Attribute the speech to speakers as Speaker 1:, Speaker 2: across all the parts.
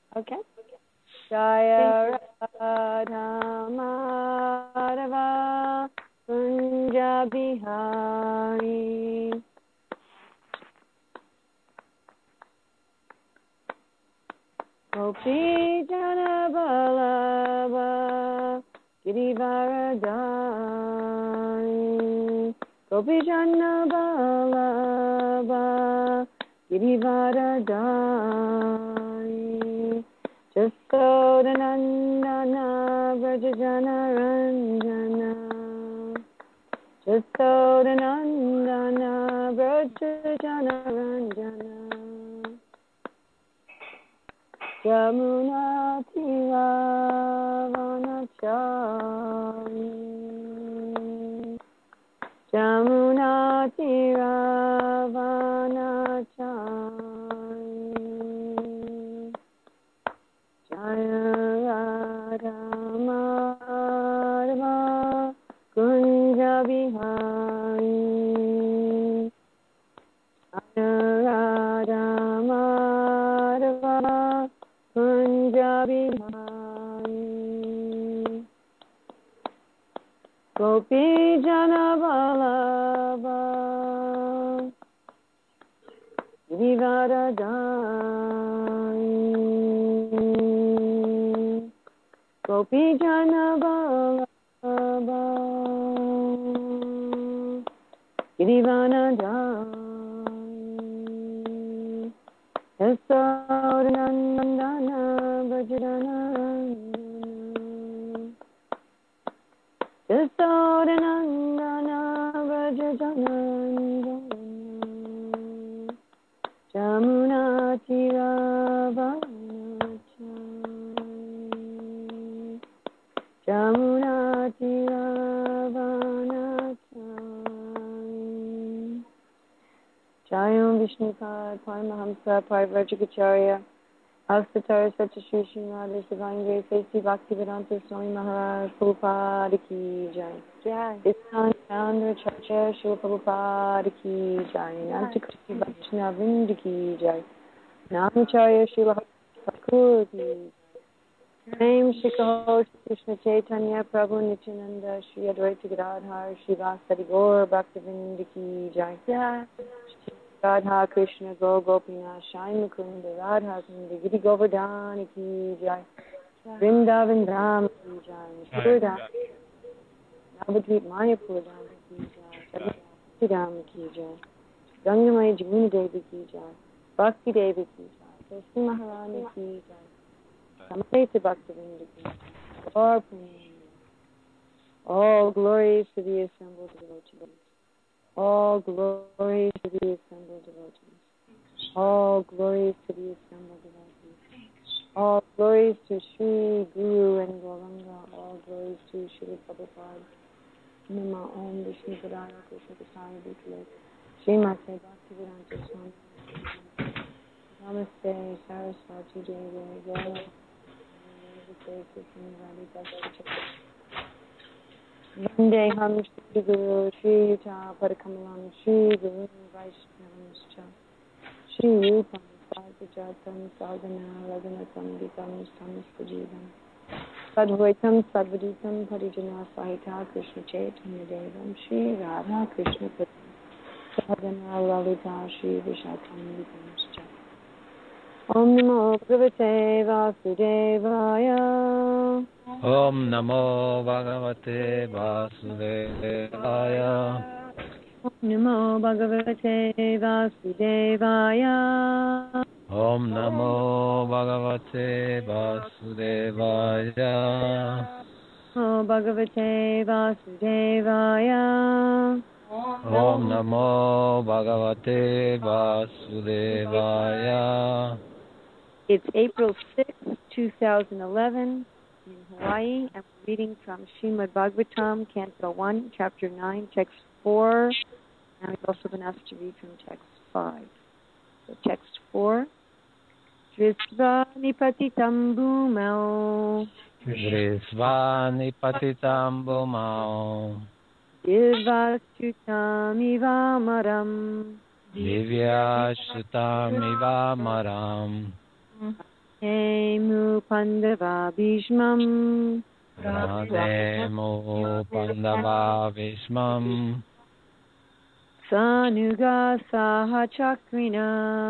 Speaker 1: Okay. Jaya Radha Madhava Kunja Bihari Gopi Jana Vallabha Girivaradari Gopi Jana Vallabha Girivaradari Jasodanandana Vrajajana Ranjana Jasodanandana Vrajajana Ranjana Jamuna Tiravanachari Jamuna Tiravanachari Jaya Radha Madhava Kunja Bihari Jaya Radha Madhava Kunja Bihari Gopi Jana Vallabha Girivaradari Gopi Jana Vallabha Girivaradari Yasodanandana Vrajajana Yasodanandana Vrajajana Jamuna Tiravanachari Jamuna Tiravanachari Jayam Vishnupad Paramahamsa Parivrajagacharya Avasatara Satyashri Srimad Divine Grace A.C. Bhaktivedanta Swami Maharaj Prabhupada Ki Jai. Ishan Founder Chacha Srila Prabhupada Ki Jai. Nantakriti Vaishnavinda Ki Jai. Namacharya Srila Thakur Ki Jai. Name Shikha Krishna Chaitanya Prabhu Nityananda Shri Advaita Gadadhar Shivasadi Gaur Bhaktivinda Ki Jai. Radha Krishna Go Gopinath Shai Mukunda Radha Kunda Giri Govardhana Ki Jai. Vrindavan Dham Ki Jai. Mashura Navadvip Mayapur Dham Ki Jai. Sarvati Dham Ki Jai. Gangamai Jamuna Devi Ki Jai. Bhakti Devi Ki Jai. Krishna Maharani Ki Jai. Samarita Bhaktivinda Ki Jai. Gaur Purnima. All glories to the assembled devotees. All glories to the assembled devotees. All glories to the assembled devotees. All glories to Sri Guru and Gauranga. All glories to Srila Prabhupada. Nama Om Vishnu Padaya Krishna Kasaya Bhutale. Srimate Bhaktivedanta Swami. Namaste Saraswati Devi. Namaste Krishna Radhika. Vandeham Shri Guru Shri Yuta Padakamalam Shri Guru Vaishnavamscha Shri Rupam Sarvajatam Sadhana Radhanatam Dikam Samastajivam Sadvaitam Sadvaditam Parijana Sahita Krishna Chaitanya Devam Shri Radha Krishna Padam Sadhana Lalita Shri Vishakham Vikamscha Om Namo Bhagavate Vasudevaya
Speaker 2: Om Namo Bhagavate Vasudevaya.
Speaker 1: Om Namo Bhagavate Vasudevaya.
Speaker 2: Om Namo Bhagavate Vasudevaya.
Speaker 1: Namo Bhagavate Vasudevaya.
Speaker 2: Om Namo Bhagavate Vasudevaya.
Speaker 1: It's April 6th, 2011 in Hawaii, and we're reading from Srimad Bhagavatam, Canto 1, Chapter 9, Text 4, and we've also been asked to read from Text 5. So Text 4. Drisva Nipatitam Bhumau
Speaker 2: Drisva Nipatitam Bhumau
Speaker 1: Divyashutamivaamaram
Speaker 2: Divyashutamivaamaram
Speaker 1: Pandava Bhishmam
Speaker 2: Pranemo Pandava Bhishmam
Speaker 1: Sanuga Saha Chakrina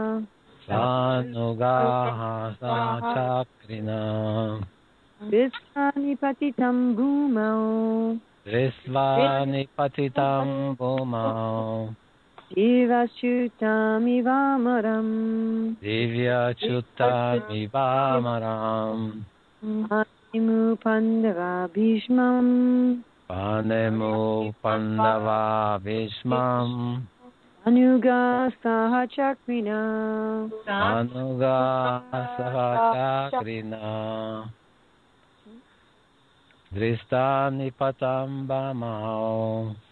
Speaker 2: Sanugaha Sachakrina
Speaker 1: Visvani Patitam Bhumau
Speaker 2: Drisvani Patitam Bhumau
Speaker 1: Jivashutam Ivamaram
Speaker 2: Divya Chuttamivamaram
Speaker 1: Animu Pandava Bhishmam
Speaker 2: Panemu Pandava Bhishmam
Speaker 1: Anuga Saha Chakrina
Speaker 2: Anuga Sahachakrina Dristani Patambamao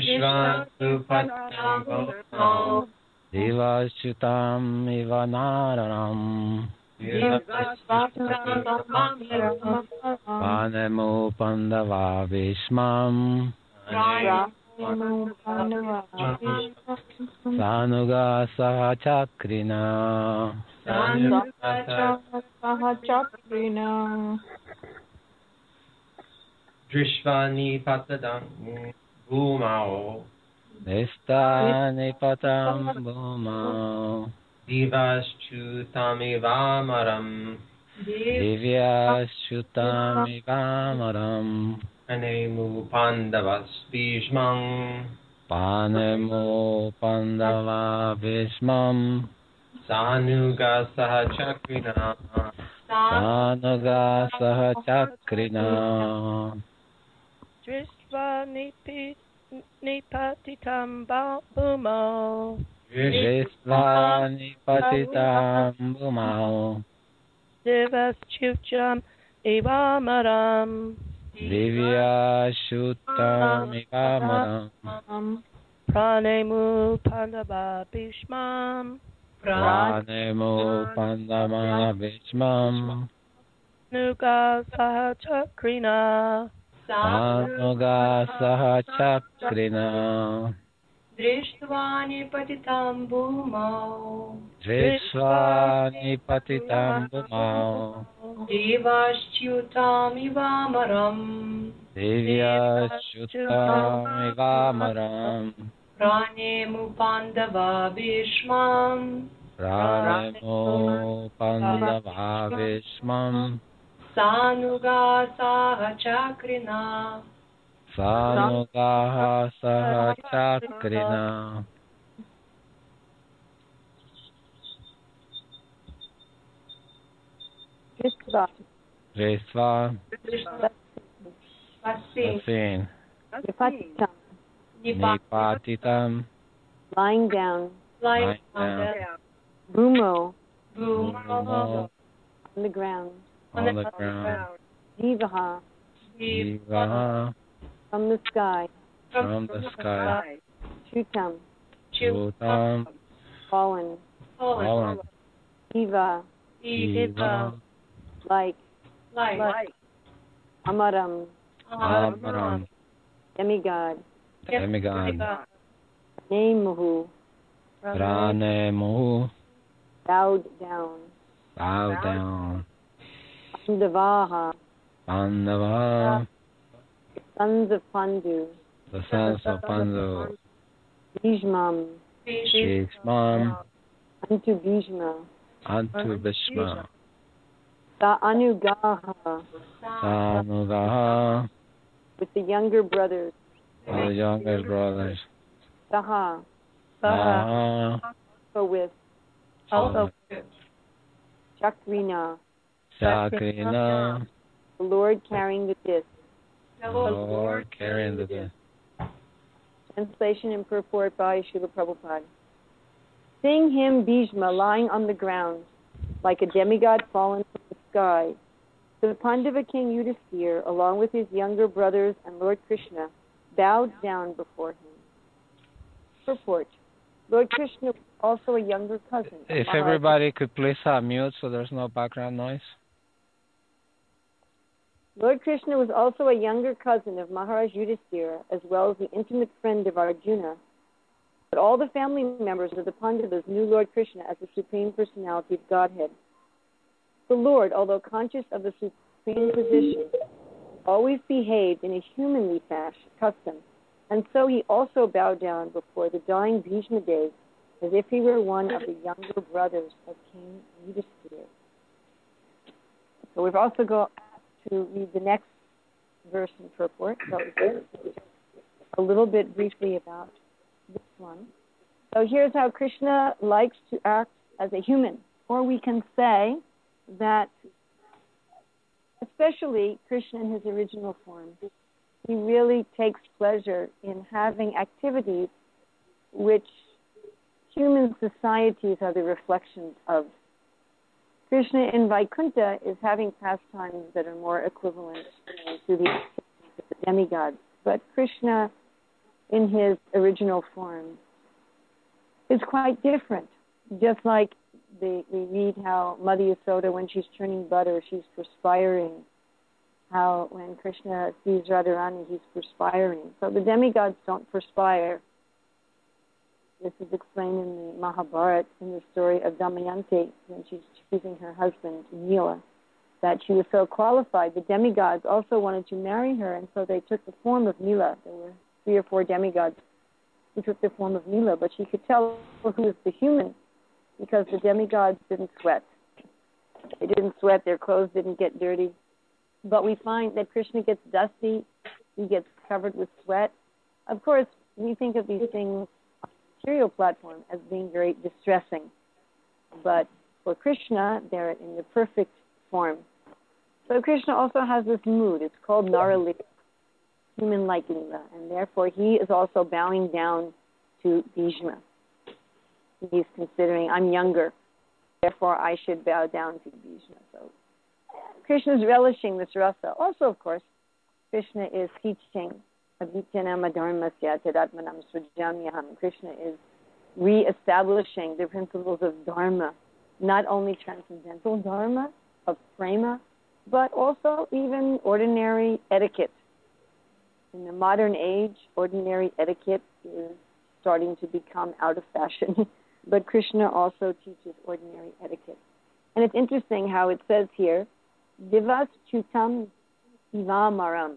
Speaker 3: Vishvasupatambamao
Speaker 2: Divashutam Ivanaranam Panemu Pandava Bhishmam Sanuga Sahachakrina
Speaker 3: Drishvani patadam bhumao
Speaker 2: Nistani Patambumao
Speaker 3: Divashchutamivamaram
Speaker 2: Divyashutamivamaram
Speaker 3: Anemu pandavas bhishmam
Speaker 2: Panemu Pandava Bhishmam
Speaker 3: Sanuga sahachakrina
Speaker 2: Sanuga Sahachakrina
Speaker 4: Drisva Nipatitam Bhumo
Speaker 2: Drisvani Patitam Bhumao
Speaker 4: Divaschucham Ivamaram
Speaker 2: Divyashutamivamaram
Speaker 4: Pranemu Pandava Bhishmam
Speaker 2: Pranemo Pandava Bhishmam
Speaker 4: Nuga Sahachakrina
Speaker 2: Sanuga Sahachakrina
Speaker 5: Dristvani patitam bhumau
Speaker 2: Drisvani Patitam Bhumao
Speaker 5: Devaschutam ivamaram
Speaker 2: Divyashutamivamaram
Speaker 5: Pranemu pandava bhishmam
Speaker 2: Pranemo Pandava Bhishmam
Speaker 5: Sanuga sahachakrina
Speaker 2: Sanugaha Sahachakrina Drisva Vasin
Speaker 1: Nipatitam
Speaker 2: Nipatitam
Speaker 1: lying down
Speaker 2: Lying down
Speaker 1: Bhumo
Speaker 2: Bhumo
Speaker 1: on the ground
Speaker 2: on the ground
Speaker 1: Divaha
Speaker 2: Divaha
Speaker 1: from the sky
Speaker 2: from the sky
Speaker 1: Chutam
Speaker 2: Chutam
Speaker 1: fallen
Speaker 2: Fallen
Speaker 1: Diva
Speaker 2: Diva
Speaker 1: like
Speaker 5: like
Speaker 1: Amaram
Speaker 2: Amaram
Speaker 1: demigod
Speaker 2: Demigod
Speaker 1: Nemuhu
Speaker 2: Pranemu
Speaker 1: bowed down
Speaker 2: Bow down
Speaker 1: Pandavaha
Speaker 2: Pandava
Speaker 1: sons of Pandu
Speaker 2: the sons of Pandu
Speaker 1: Bhishmam
Speaker 2: Bhishmam
Speaker 1: unto Bhishma
Speaker 2: unto Bhishma
Speaker 1: Anugaha
Speaker 2: Sanugaha
Speaker 1: with the younger brothers
Speaker 2: the younger brothers
Speaker 1: Saha
Speaker 2: Saha
Speaker 1: with Chakrina
Speaker 2: Chakrina
Speaker 1: the Lord carrying the disc.
Speaker 2: the Lord carrying the disc.
Speaker 1: Translation and purport by Srila Prabhupada. Seeing him, Bhishma, lying on the ground, like a demigod fallen from the sky, the Pandava king Yudhisthira, along with his younger brothers and Lord Krishna, bowed down before him. Purport. Lord Krishna was also a younger cousin.
Speaker 2: If everybody could please mute so there's no background noise.
Speaker 1: Lord Krishna was also a younger cousin of Maharaj Yudhisthira, as well as the intimate friend of Arjuna. But all the family members of the Pandavas knew Lord Krishna as the Supreme Personality of Godhead. The Lord, although conscious of the supreme position, always behaved in a humanly custom, and so he also bowed down before the dying Bhishma Dev as if he were one of the younger brothers of King Yudhisthira. So we've also got to read the next verse in purport. So a little bit briefly about this one. So here's how Krishna likes to act as a human. Or we can say that, especially Krishna in his original form, he really takes pleasure in having activities which human societies are the reflections of. Krishna in Vaikuntha is having pastimes that are more equivalent to the activities of the demigods. But Krishna in his original form is quite different. Just like we read how Mother Yasoda, when she's churning butter, she's perspiring. How when Krishna sees Radharani, he's perspiring. So the demigods don't perspire. This is explained in the Mahabharata, in the story of Damayanti, when she's choosing her husband, Nila, that she was so qualified. The demigods also wanted to marry her, and so they took the form of Nila. There were 3 or 4 demigods who took the form of Nila, but she could tell who was the human because the demigods didn't sweat. They didn't sweat, their clothes didn't get dirty. But we find that Krishna gets dusty, he gets covered with sweat. Of course, we think of these things on a material platform as being very distressing. But for Krishna, they're in the perfect form. So Krishna also has this mood. It's called Naralila, human-like lila, and therefore he is also bowing down to Bhishma. He's considering, I'm younger, therefore I should bow down to Bhishma. So Krishna is relishing this rasa. Also, of course, Krishna is teaching Abhityanam Adharmasya Tadatmanam Sujamyaham. Krishna is re-establishing the principles of dharma, not only transcendental dharma of prema, but also even ordinary etiquette. In the modern age, ordinary etiquette is starting to become out of fashion, but Krishna also teaches ordinary etiquette. And it's interesting how it says here, Divas Chutam Ivamaram.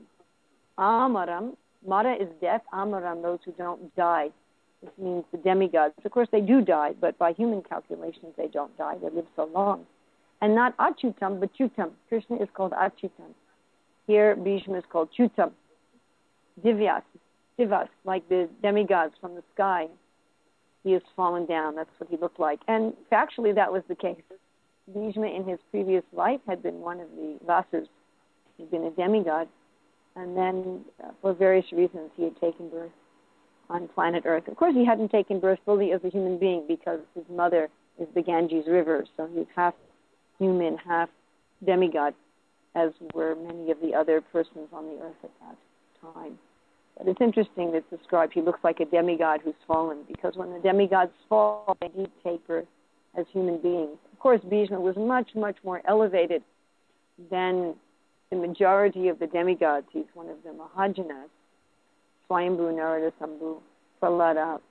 Speaker 1: Amaram, Mara is death, Amaram, those who don't die. This means the demigods. Of course, they do die, but by human calculations, they don't die. They live so long. And not Achutam, but Chutam. Krishna is called Achutam. Here, Bhishma is called Chutam. Divyas, Divas, like the demigods from the sky. He has fallen down. That's what he looked like. And factually, that was the case. Bhishma, in his previous life, had been one of the Vasas. He'd been a demigod. And then, for various reasons, he had taken birth on planet Earth. Of course, he hadn't taken birth fully as a human being because his mother is the Ganges River. So he's half human, half demigod, as were many of the other persons on the Earth at that time. But it's interesting that it's described he looks like a demigod who's fallen, because when the demigods fall, they do take birth as human beings. Of course, Bhishma was much, much more elevated than the majority of the demigods. He's one of the Mahajanas, Swayambhu, Narada, Sambhu, Prahlada,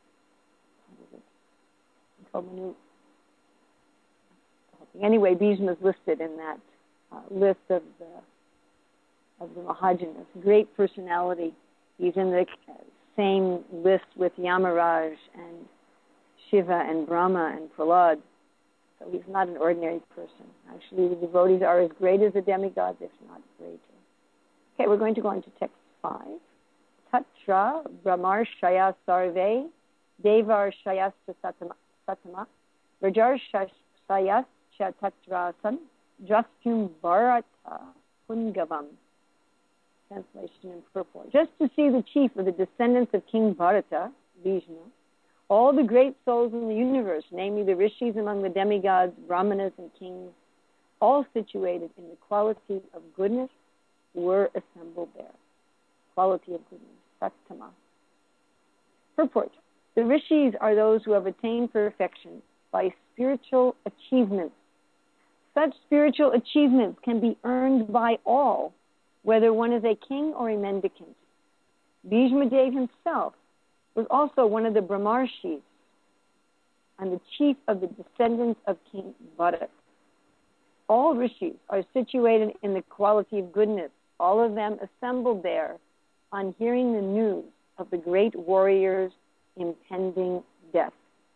Speaker 1: anyway, Bhishma is listed in that list of the Mahajanas. Great personality. He's in the same list with Yamaraj and Shiva and Brahma and Prahlad. So he's not an ordinary person. Actually, the devotees are as great as the demigods, if not greater. Okay, we're going to go into text 5. Tatra Brahmar Shaya Sarve Devar Shayas Satama Rajar Shayas Chatatrasan Jastyum Bharata Pungavam. Translation in purport. Just to see the chief of the descendants of King Bharata, Vishnu, all the great souls in the universe, namely the rishis among the demigods, brahmanas and kings, all situated in the quality of goodness, were assembled there. Quality of goodness, Sattama. Purport. The rishis are those who have attained perfection by spiritual achievements. Such spiritual achievements can be earned by all, whether one is a king or a mendicant. Bhishma Dev himself was also one of the Brahmarshis and the chief of the descendants of King Bharat. all rishis are situated in the quality of goodness. All of them assembled there on hearing the news of the great warrior's impending death.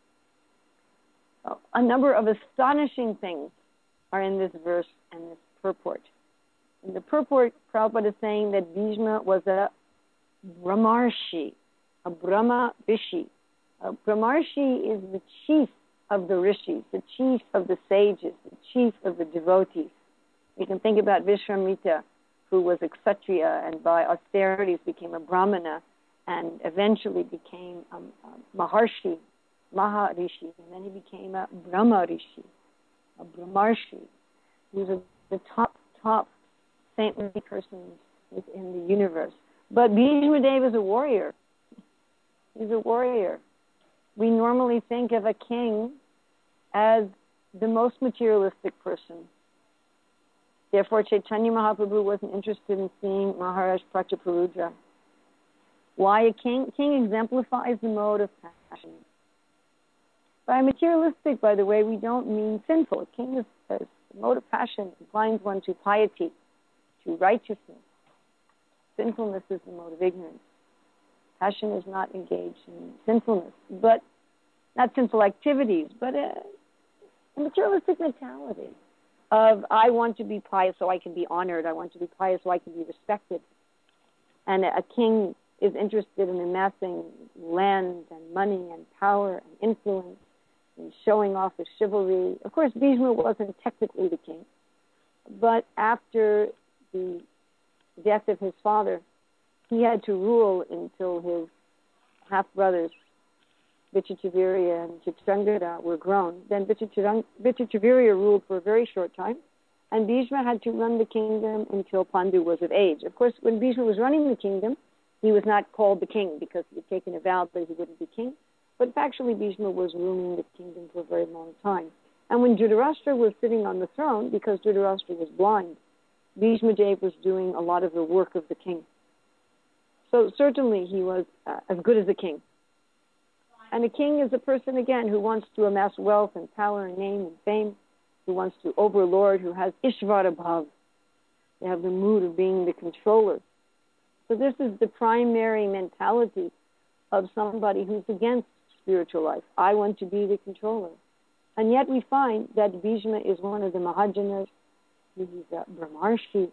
Speaker 1: So, a number of astonishing things are in this verse and this purport. In the purport, Prabhupada is saying that Bhishma was a Brahmarshi, a Brahma Rishi. A Brahmarshi is the chief of the rishis, the chief of the sages, the chief of the devotees. You can think about Vishwamitra, who was a Kshatriya and by austerities became a Brahmana and eventually became a Maharishi, and then he became a Brahma Rishi, a Brahmarshi. He was the top saintly persons within the universe. But Bhishma Dev is a warrior. He's a warrior. We normally think of a king as the most materialistic person. Therefore, Chaitanya Mahaprabhu wasn't interested in seeing Maharaj Prataparudra. Why a king? King exemplifies the mode of passion. By materialistic, by the way, we don't mean sinful. A king is the mode of passion inclines one to piety, to righteousness. Sinfulness is the mode of ignorance. Passion is not engaged in sinfulness, but not sinful activities, but a materialistic mentality of I want to be pious so I can be honored. I want to be pious so I can be respected. And a king is interested in amassing land and money and power and influence and showing off his chivalry. Of course, Bhishma wasn't technically the king, but after the death of his father, he had to rule until his half-brothers, Vichitravirya and Chitrangada, were grown. Then Vichitravirya ruled for a very short time, and Bhishma had to run the kingdom until Pandu was of age. Of course, when Bhishma was running the kingdom, he was not called the king because he had taken a vow that he wouldn't be king. But factually, Bhishma was ruling the kingdom for a very long time. And when Dhritarashtra was sitting on the throne, because Dhritarashtra was blind, Bhishma Dev was doing a lot of the work of the king. So certainly he was as good as a king. And a king is a person, again, who wants to amass wealth and power and name and fame, who wants to overlord, who has Ishvara Bhav. They have the mood of being the controller. So this is the primary mentality of somebody who's against spiritual life. I want to be the controller. And yet we find that Bhishma is one of the Mahajanas. He's a Brahmarshi.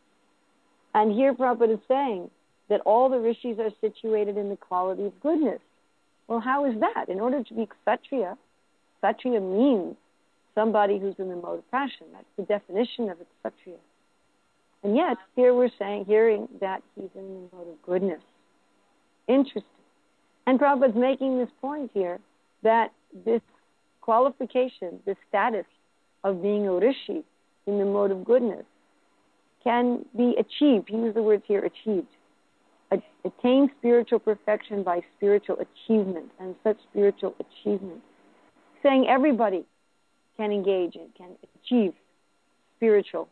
Speaker 1: And here Prabhupada is saying that all the rishis are situated in the quality of goodness. Well, how is that? In order to be Kshatriya, Kshatriya means somebody who's in the mode of passion. That's the definition of a Kshatriya. And yet, here we're hearing that he's in the mode of goodness. Interesting. And Prabhupada's making this point here that this qualification, this status of being a rishi in the mode of goodness can be achieved. He used the words here, achieved. Attain spiritual perfection by spiritual achievement, and such spiritual achievement. Saying everybody can engage in, can achieve spiritual,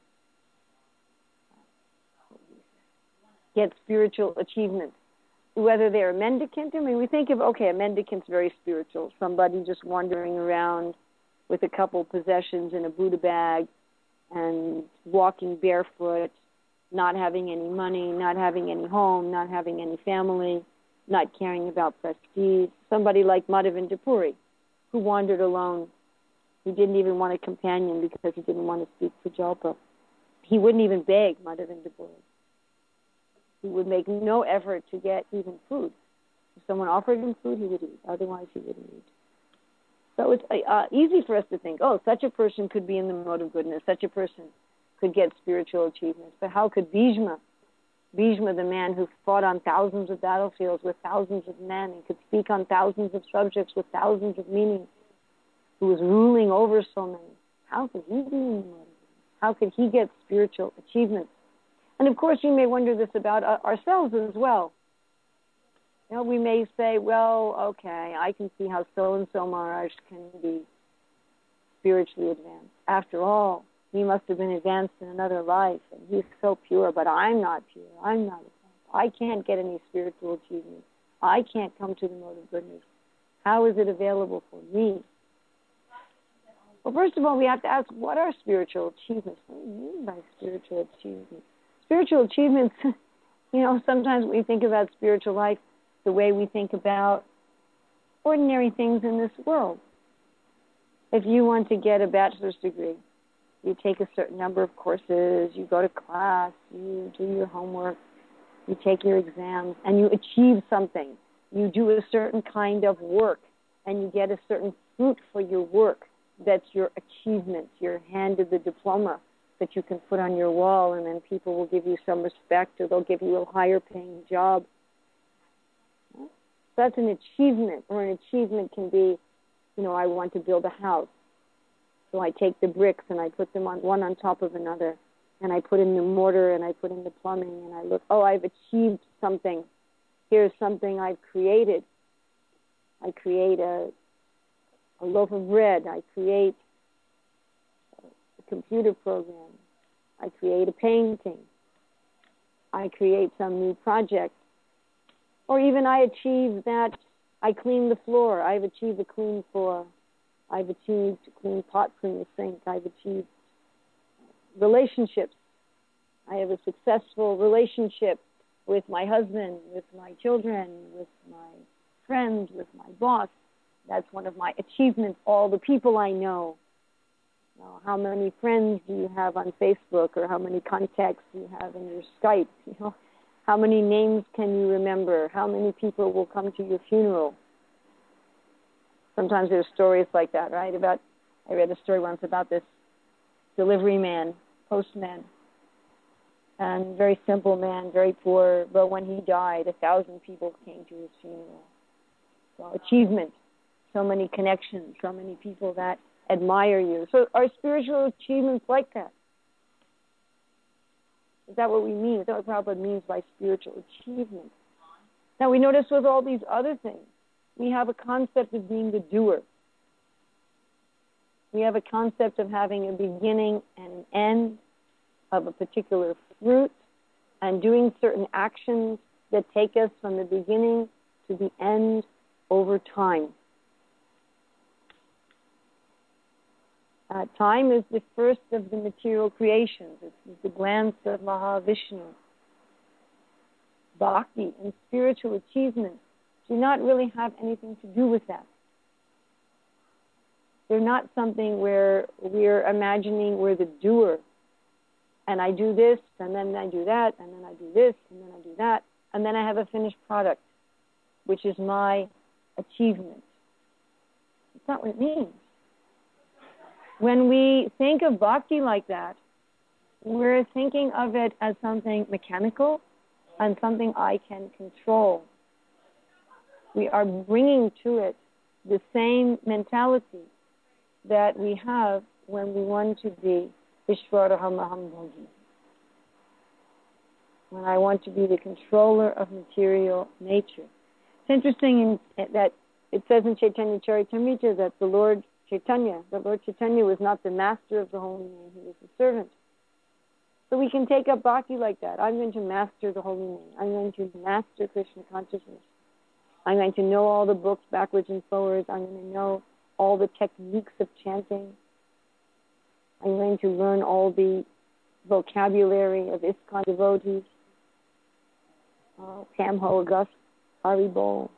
Speaker 1: get spiritual achievement. Whether they're a mendicant, I mean, we think of, okay, a mendicant's very spiritual, somebody just wandering around with a couple possessions in a Buddha bag and walking barefoot, not having any money, not having any home, not having any family, not caring about prestige. Somebody like Madhavendra Puri, who wandered alone. He didn't even want a companion because he didn't want to speak for Jalpa. He wouldn't even beg Madhavendra Puri. He would make no effort to get even food. If someone offered him food, he would eat. Otherwise, he wouldn't eat. So it's easy for us to think, oh, such a person could be in the mode of goodness. Such a person could get spiritual achievements. But how could Bhishma, the man who fought on thousands of battlefields with thousands of men and could speak on thousands of subjects with thousands of meanings, who was ruling over so many, how could he be in the mode of goodness? How could he get spiritual achievements? And of course, we may wonder this about ourselves as well. You know, we may say, well, okay, I can see how so-and-so Maharaj can be spiritually advanced. After all, he must have been advanced in another life, and he's so pure, but I'm not pure. I'm not advanced. I can't get any spiritual achievement. I can't come to the mode of goodness. How is it available for me? Well, first of all, we have to ask, what are spiritual achievements? What do you mean by spiritual achievements? Spiritual achievements, sometimes we think about spiritual life the way we think about ordinary things in this world. If you want to get a bachelor's degree, you take a certain number of courses, you go to class, you do your homework, you take your exams, and you achieve something. You do a certain kind of work, and you get a certain fruit for your work. That's your achievement. You're handed the diploma that you can put on your wall, and then people will give you some respect, or they'll give you a higher paying job. That's an achievement, or an achievement can be, I want to build a house. So I take the bricks and I put them one on top of another, and I put in the mortar and I put in the plumbing, and I look, I've achieved something. Here's something I've created. I create a loaf of bread. I create a computer program. I create a painting. I create some new project. Or even I achieve that I clean the floor. I've achieved a clean floor. I've achieved clean pots in the sink. I've achieved relationships. I have a successful relationship with my husband, with my children, with my friends, with my boss. That's one of my achievements. All the people I know. How many friends do you have on Facebook, or how many contacts do you have in your Skype? How many names can you remember? How many people will come to your funeral? Sometimes there's stories like that, right? I read a story once about this delivery man, postman, and very simple man, very poor. But when he died, 1,000 people came to his funeral. So achievement, so many connections, so many people that admire you. So are spiritual achievements like that? Is that what we mean? Is that what Prabhupada means by spiritual achievement? Now we notice with all these other things, we have a concept of being the doer. We have a concept of having a beginning and an end of a particular fruit, and doing certain actions that take us from the beginning to the end over time. Time is the first of the material creations. It's the glance of Mahavishnu. Bhakti and spiritual achievements do not really have anything to do with that. They're not something where we're imagining we're the doer. And I do this, and then I do that, and then I do this, and then I do that, and then I have a finished product, which is my achievement. That's not what it means. When we think of bhakti like that, we're thinking of it as something mechanical and something I can control. We are bringing to it the same mentality that we have when we want to be Ishvaraham Bhogi. When I want to be the controller of material nature. It's interesting that it says in Chaitanya Charitamrita that the Lord Chaitanya was not the master of the holy name, he was the servant. So we can take up bhakti like that. I'm going to master the holy name. I'm going to master Krishna consciousness. I'm going to know all the books backwards and forwards. I'm going to know all the techniques of chanting. I'm going to learn all the vocabulary of ISKCON devotees. Tamho, August, Haribol.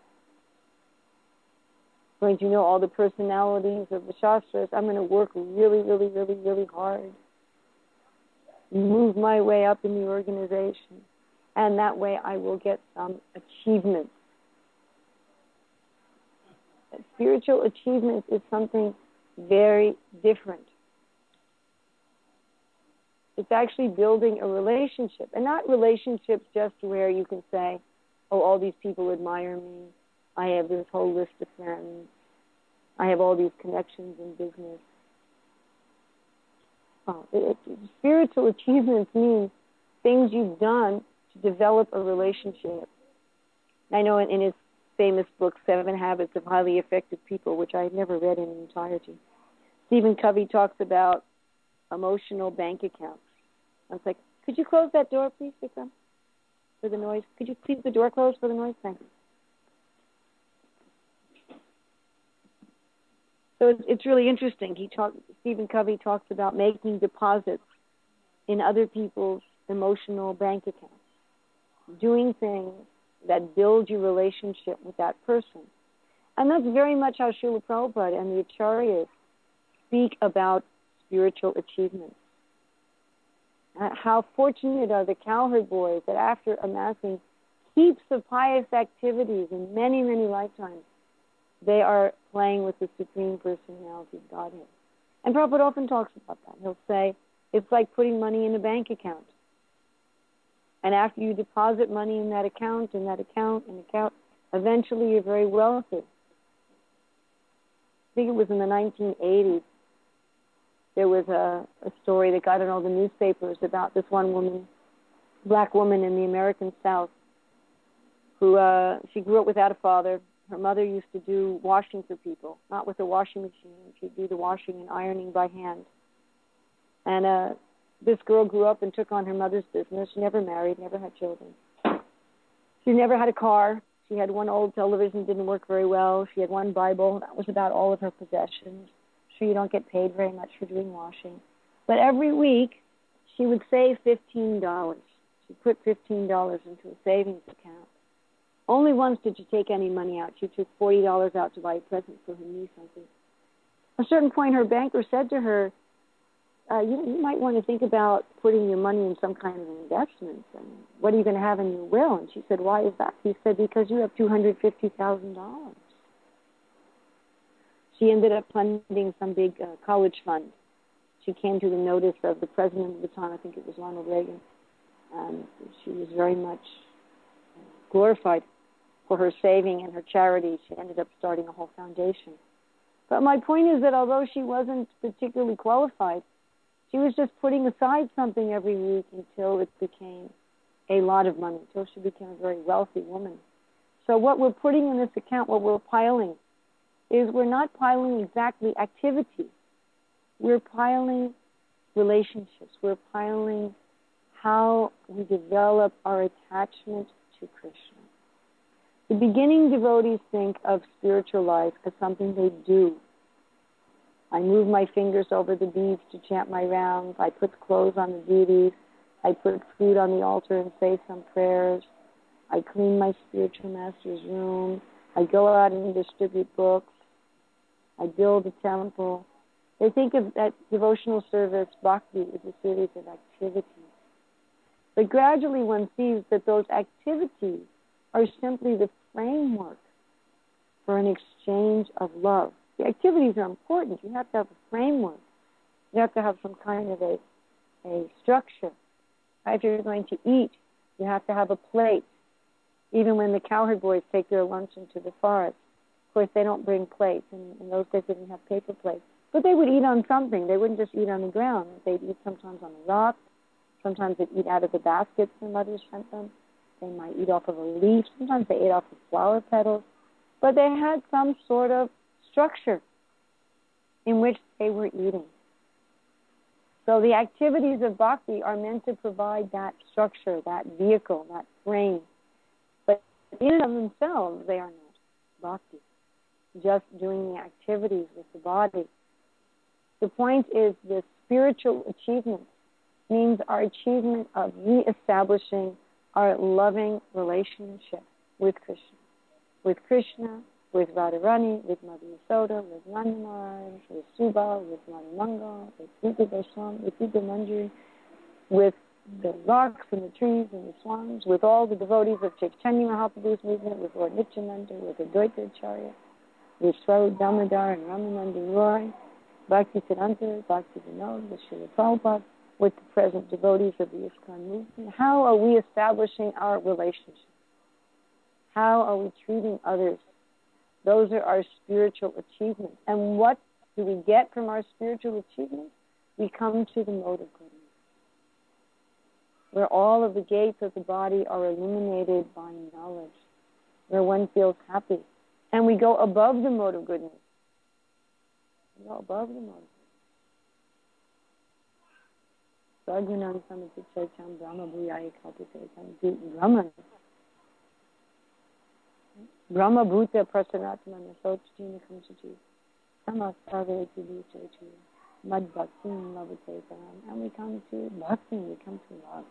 Speaker 1: I'm going to know all the personalities of the Shastras. I'm going to work really, really, really, really hard. Move my way up in the organization. And that way I will get some achievement. Spiritual achievement is something very different. It's actually building a relationship. And not relationships just where you can say, all these people admire me. I have this whole list of friends. I have all these connections in business. Spiritual achievements mean things you've done to develop a relationship. I know in his famous book, 7 Habits of Highly Effective People, which I had never read in entirety, Stephen Covey talks about emotional bank accounts. I was like, could you close that door, please, Vikram, for the noise? Could you keep the door closed for the noise? Thank you. So it's really interesting. Stephen Covey talks about making deposits in other people's emotional bank accounts, doing things that build your relationship with that person. And that's very much how Srila Prabhupada and the Acharyas speak about spiritual achievements. How fortunate are the cowherd boys that after amassing heaps of pious activities in many, many lifetimes, they are playing with the Supreme Personality of Godhead. And Prabhupada often talks about that. He'll say, it's like putting money in a bank account. And after you deposit money in that account, eventually you're very wealthy. I think it was in the 1980s. There was a story that got in all the newspapers about this one woman, black woman in the American South, who she grew up without a father. Her mother used to do washing for people, not with a washing machine. She'd do the washing and ironing by hand. And this girl grew up and took on her mother's business. She never married, never had children. She never had a car. She had one old television, didn't work very well. She had one Bible. That was about all of her possessions. Sure, you don't get paid very much for doing washing. But every week, she would save $15. She put $15 into a savings account. Only once did she take any money out. She took $40 out to buy a present for her niece, I think. At a certain point, her banker said to her, you might want to think about putting your money in some kind of investment. And what are you going to have in your will? And she said, why is that? He said, because you have $250,000. She ended up funding some big college fund. She came to the notice of the president of the time, I think it was Ronald Reagan, and she was very much glorified for her saving and her charity. She ended up starting a whole foundation. But my point is that although she wasn't particularly qualified, she was just putting aside something every week until it became a lot of money, until she became a very wealthy woman. So what we're putting in this account, what we're piling, is we're not piling exactly activity. We're piling relationships. We're piling how we develop our attachment to Krishna. The beginning devotees think of spiritual life as something they do. I move my fingers over the beads to chant my rounds. I put clothes on the deities. I put food on the altar and say some prayers. I clean my spiritual master's room. I go out and distribute books. I build a temple. They think of that devotional service, bhakti, as a series of activities. But gradually one sees that those activities are simply the framework for an exchange of love. The activities are important. You have to have a framework. You have to have some kind of a structure. If you're going to eat, you have to have a plate. Even when the cowherd boys take their lunch into the forest, of course, they don't bring plates. In those days, they didn't have paper plates. But they would eat on something. They wouldn't just eat on the ground. They'd eat sometimes on a rock. Sometimes they'd eat out of the baskets their mothers sent them. They might eat off of a leaf. Sometimes they ate off of flower petals. But they had some sort of structure in which they were eating. So the activities of bhakti are meant to provide that structure, that vehicle, that frame. But in and of themselves, they are not bhakti. Just doing the activities with the body. The point is the spiritual achievement means our achievement of reestablishing our loving relationship with Krishna. With Krishna, with Radharani, with Mother Yasoda, with Nanda Maharaj, with Subha, with Radha Mangal, with Rupa Goswami, with Rupa Manjari, with the rocks and the trees and the swans, with all the devotees of Chaitanya Mahaprabhu's movement, with Lord Nityananda, with Advaita Acharya, with Swarup Damodar and Ramananda Roy, Bhakti Siddhanta, Bhakti Vinod, with Srila Prabhupada, with the present devotees of the ISKCON movement. How are we establishing our relationship? How are we treating others? Those are our spiritual achievements. And what do we get from our spiritual achievements? We come to the mode of goodness, where all of the gates of the body are illuminated by knowledge, where one feels happy. And we go above the mode of goodness. We go above the mode. Sargunam Samatichaitam Brahma Bhuyaya Kalpitaitam Brahman. Brahma Bhuta Prasanatmana Sochjina Kamsaji. Tamas Sarve Tivichetu, Mad Bhaktin Lavate Param. And we come to Bhakti, we come to love.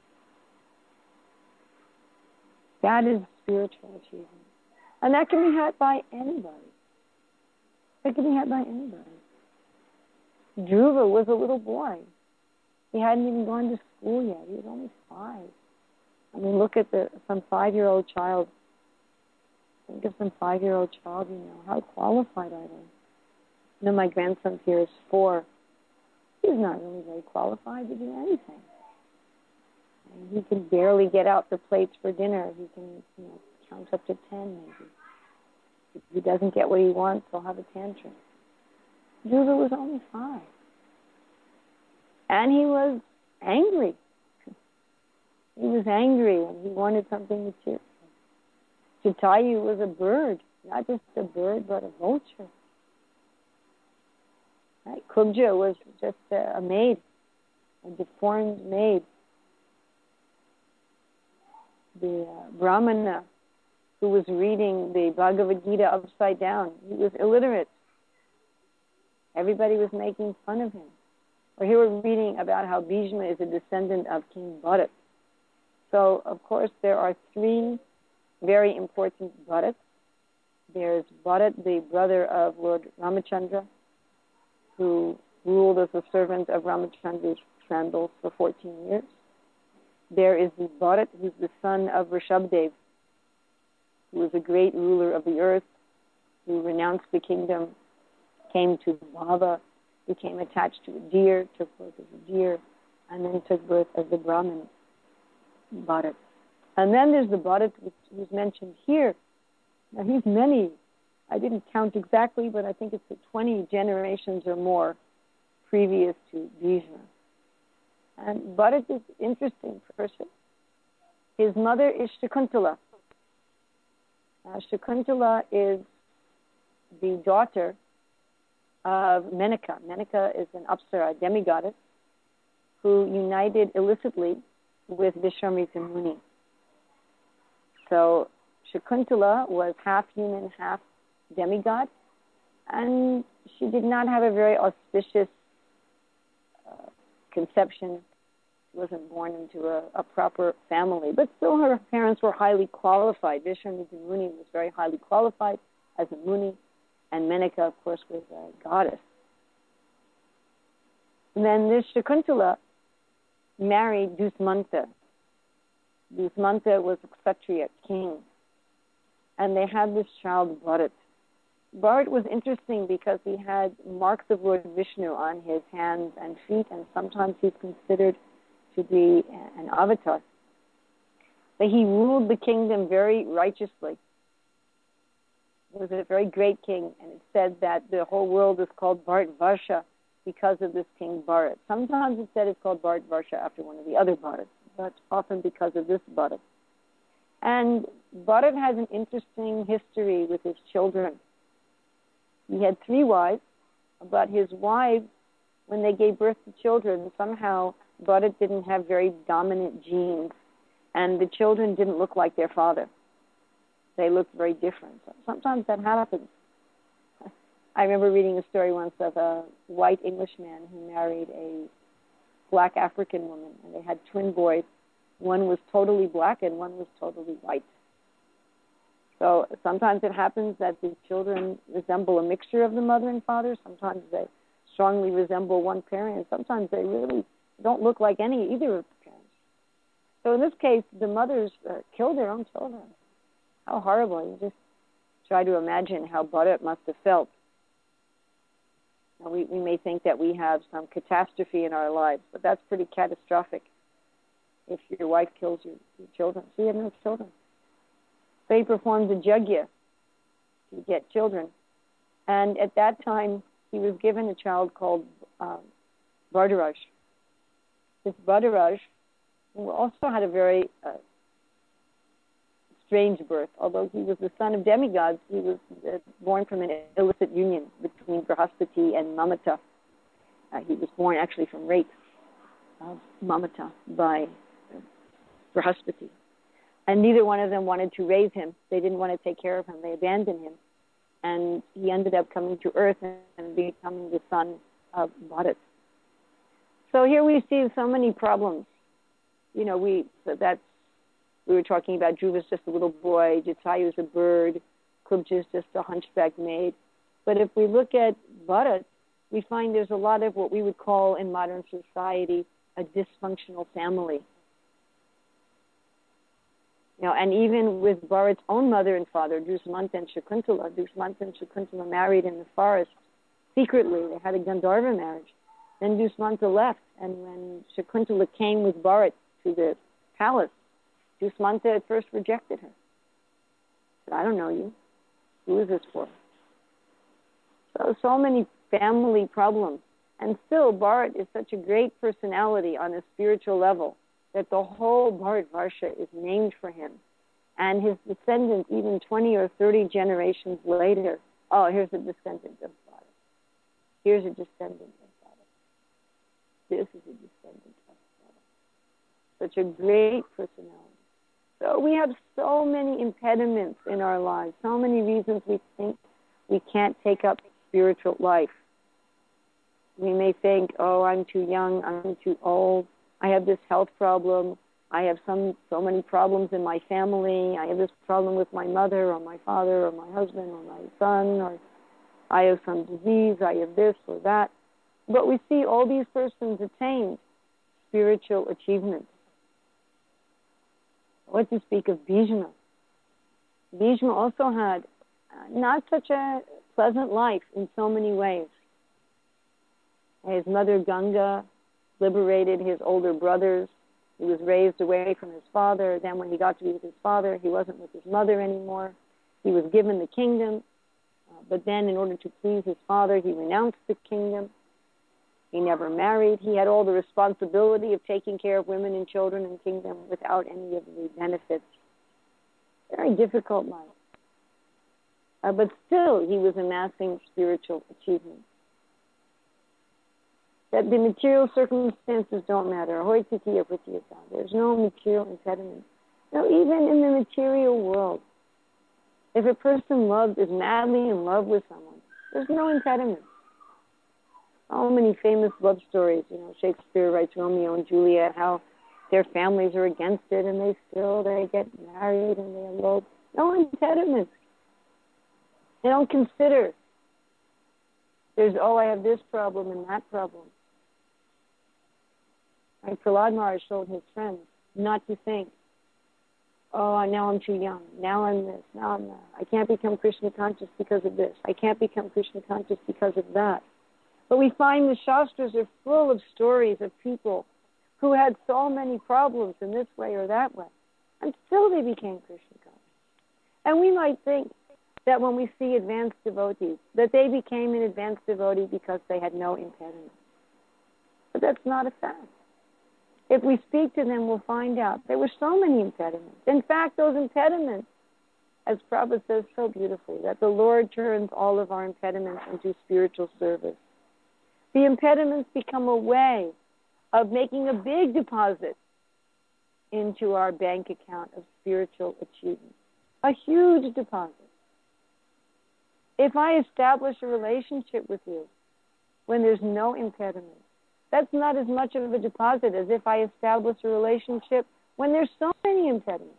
Speaker 1: That is spiritual achievement. And that can be had by anybody. It can be had by anybody. Dhruva was a little boy. He hadn't even gone to school yet. He was only 5. I mean, look at some 5-year-old child. Think of some 5-year-old child, how qualified are they? My grandson here is 4. He's not really very qualified to do anything. And he can barely get out the plates for dinner. He can, count up to 10 maybe. If he doesn't get what he wants, he'll have a tantrum. Dhruva was only 5. And he was angry. He was angry and he wanted something to cheer. Jatayu was a bird, not just a bird, but a vulture. Right? Kubja was just a maid, a deformed maid. The Brahmana who was reading the Bhagavad Gita upside down, he was illiterate. Everybody was making fun of him. Or here we're reading about how Bhishma is a descendant of King Bharat. So, of course, there are 3 very important Bharats. There's Bharat, the brother of Lord Ramachandra, who ruled as a servant of Ramachandra's sandals for 14 years. There is the Bharat, who's the son of Rishabdev, who was a great ruler of the earth, who renounced the kingdom, came to Bhava, became attached to a deer, took birth as a deer, and then took birth as the Brahmin Bharat. And then there's the Bharat who's mentioned here. Now he's many, I didn't count exactly, but I think it's 20 generations or more previous to Bhishma. And Bharat is an interesting person. His mother is Shakuntala. Shakuntala is the daughter of Menaka. Menaka is an Apsara, a demigoddess, who united illicitly with Vishwamitra Muni. So Shakuntala was half human, half demigod, and she did not have a very auspicious conception. She wasn't born into a proper family, but still her parents were highly qualified. Vishwamitra Muni was very highly qualified as a Muni, and Menaka, of course, was a goddess. And then this Shakuntala married Dusmanta. Dusmanta was a Kshatriya king. And they had this child, Bharat. Bharat was interesting because he had marks of Lord Vishnu on his hands and feet, and sometimes he's considered to be an avatar. But he ruled the kingdom very righteously. He was a very great king, and it said that the whole world is called Bharatvarsha because of this king Bharat. Sometimes it said it's called Bharatvarsha after one of the other Bharats, but often because of this Bharat. And Bharat has an interesting history with his children. He had 3 wives, but his wives, when they gave birth to children, somehow Bharat didn't have very dominant genes, and the children didn't look like their father. They looked very different. So sometimes that happens. I remember reading a story once of a white Englishman who married a black African woman, and they had twin boys. One was totally black and one was totally white. So sometimes it happens that the children resemble a mixture of the mother and father. Sometimes they strongly resemble one parent, and sometimes they really don't look like either of the parents. So in this case, the mothers killed their own children. How horrible. You just try to imagine how Bharat must have felt. Now, we may think that we have some catastrophe in our lives, but that's pretty catastrophic if your wife kills your children. She had no children. So he performed a yajna to get children. And at that time, he was given a child called Bhardaraj. This Bhardaraj also had a very strange birth. Although he was the son of demigods, he was born from an illicit union between Brahaspati and Mamata. He was born actually from rape of Mamata by Brahaspati. And neither one of them wanted to raise him. They didn't want to take care of him. They abandoned him. and he ended up coming to Earth and becoming the son of Bharat. So here we see so many problems. You know, we were talking about Dhruva's just a little boy, Jatayu's a bird, Kubja's just a hunchback maid. But if we look at Bharat, we find there's a lot of what we would call in modern society a dysfunctional family. You know, and even with Bharat's own mother and father, Dusmanta and Shakuntala married in the forest secretly. They had a Gandharva marriage. Then Dusmanta left, and when Shakuntala came with Bharat to the palace, Dusmanta at first rejected her. Said, I don't know you. Who is this for? So many family problems. And still, Bharat is such a great personality on a spiritual level that the whole Bharatvarsha is named for him. And his descendants, even 20 or 30 generations later, oh, here's a descendant of Bharat. Here's a descendant of Bharat. This is a descendant of Bharat. Such a great personality. So we have so many impediments in our lives, so many reasons we think we can't take up spiritual life. We may think, oh, I'm too young, I'm too old, I have this health problem, I have so many problems in my family, I have this problem with my mother or my father or my husband or my son, or I have some disease, I have this or that. But we see all these persons attained spiritual achievements. What to speak of Bhishma? Bhishma also had not such a pleasant life in so many ways. His mother Ganga liberated his older brothers. He was raised away from his father. Then when he got to be with his father, he wasn't with his mother anymore. He was given the kingdom. But then in order to please his father, he renounced the kingdom. He never married. He had all the responsibility of taking care of women and children in the kingdom without any of the benefits. Very difficult life. But still, he was amassing spiritual achievements. That the material circumstances don't matter. There's no material impediment. Now, even in the material world, if a person is madly in love with someone, there's no impediment. So many famous love stories. You know, Shakespeare writes Romeo and Juliet, how their families are against it, and they get married and they elope. No impediment. They don't consider. I have this problem and that problem. Right? Prahlad Maharaj told his friends not to think, oh, now I'm too young, now I'm this, now I'm that. I can't become Krishna conscious because of this. I can't become Krishna conscious because of that. But we find the Shastras are full of stories of people who had so many problems in this way or that way, and still they became Krishna conscious. And we might think that when we see advanced devotees, that they became an advanced devotee because they had no impediment. But that's not a fact. If we speak to them, we'll find out there were so many impediments. In fact, those impediments, as Prabhupada says so beautifully, that the Lord turns all of our impediments into spiritual service. The impediments become a way of making a big deposit into our bank account of spiritual achievement. A huge deposit. If I establish a relationship with you when there's no impediment, that's not as much of a deposit as if I establish a relationship when there's so many impediments.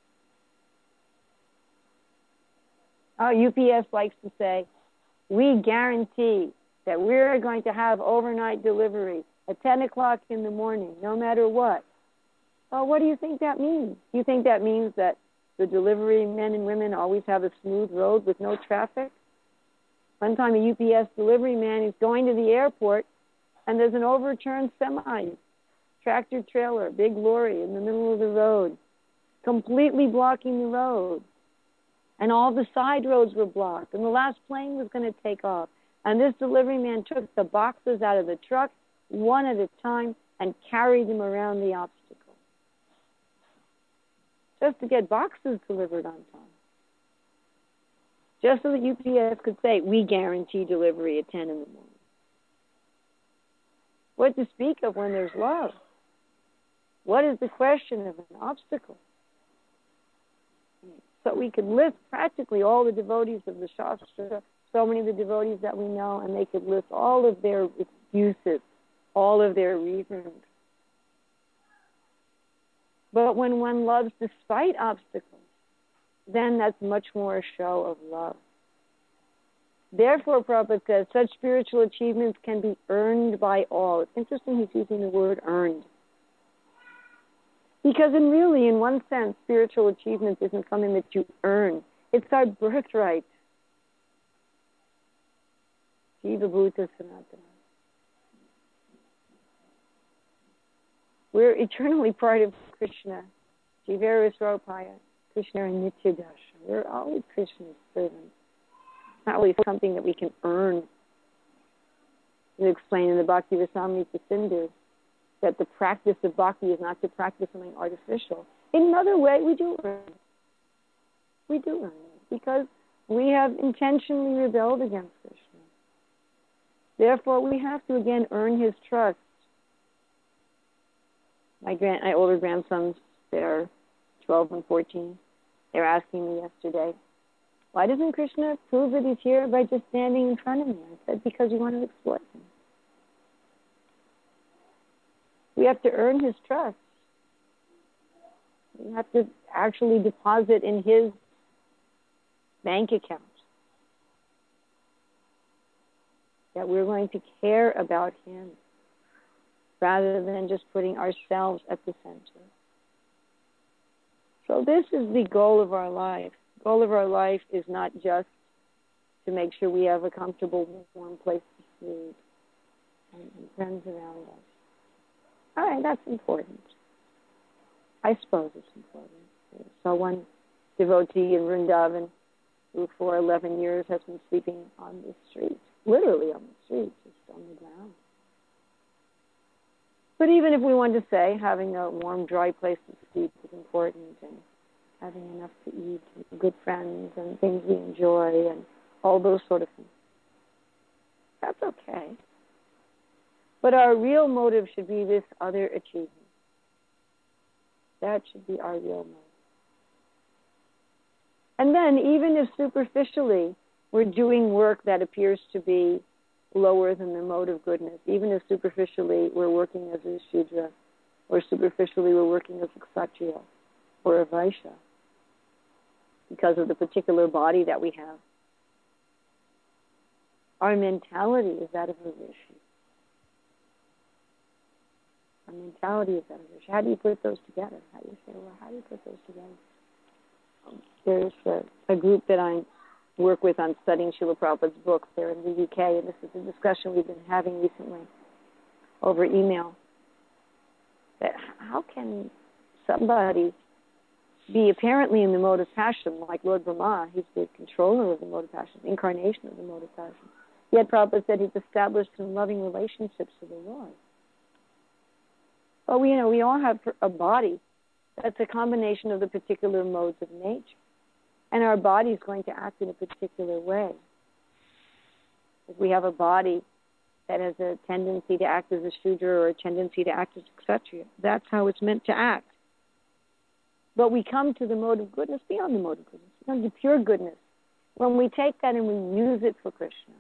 Speaker 1: UPS likes to say, we guarantee that we're going to have overnight delivery at 10 o'clock in the morning, no matter what. Well, what do you think that means? Do you think that means that the delivery men and women always have a smooth road with no traffic? One time a UPS delivery man is going to the airport, and there's an overturned semi, tractor trailer, big lorry in the middle of the road, completely blocking the road. And all the side roads were blocked, and the last plane was going to take off. And this delivery man took the boxes out of the truck, one at a time, and carried them around the obstacle, just to get boxes delivered on time. Just so that UPS could say, we guarantee delivery at 10 in the morning. What to speak of when there's love? What is the question of an obstacle? So we could list practically all the devotees of the Shastra, so many of the devotees that we know, and they could list all of their excuses, all of their reasons. But when one loves despite obstacles, then that's much more a show of love. Therefore, Prabhupada says, such spiritual achievements can be earned by all. It's interesting he's using the word earned. Because in one sense, spiritual achievements isn't something that you earn. It's our birthright. Jiva Bhuta Sanatana. We're eternally part of Krishna. Jivera Swarupaya, Krishna and Nityadasha. We're always Krishna's servants. It's not really something that we can earn. You explain in the Bhakti Rasamrita Sindhu that the practice of bhakti is not to practice something artificial. In another way, we do earn it. We do earn it because we have intentionally rebelled against Krishna. Therefore, we have to again earn his trust. My older grandsons, they're 12 and 14. They were asking me yesterday, why doesn't Krishna prove that he's here by just standing in front of me? I said, because we want to exploit him. We have to earn his trust. We have to actually deposit in his bank account that we're going to care about him rather than just putting ourselves at the center. So this is the goal of our life. The goal of our life is not just to make sure we have a comfortable, warm place to sleep and friends around us. All right, that's important. I suppose it's important. So one devotee in Vrindavan who for 11 years has been sleeping on the street, literally on the street, just on the ground. But even if we want to say having a warm, dry place to sleep is important, and having enough to eat, and good friends, and things we enjoy, and all those sort of things, that's okay. But our real motive should be this other achievement. That should be our real motive. And then, even if superficially we're doing work that appears to be lower than the mode of goodness, even if superficially we're working as a Shudra, or superficially we're working as a Kshatriya, or a Vaishya, because of the particular body that we have, our mentality is that of a Rishi. Our mentality is that of a Rishi. How do you put those together? How do you say, well, how do you put those together? There's a group that I work with on studying Srila Prabhupada's books. They're in the UK, and this is a discussion we've been having recently over email. That how can somebody be apparently in the mode of passion, like Lord Brahma? He's the controller of the mode of passion, incarnation of the mode of passion. Yet Prabhupada said he's established some loving relationships with the Lord. Well, we all have a body that's a combination of the particular modes of nature. And our body is going to act in a particular way. If we have a body that has a tendency to act as a Shudra or a tendency to act as a Kshatriya, that's how it's meant to act. But we come to the mode of goodness beyond the mode of goodness. We come to pure goodness when we take that and we use it for Krishna.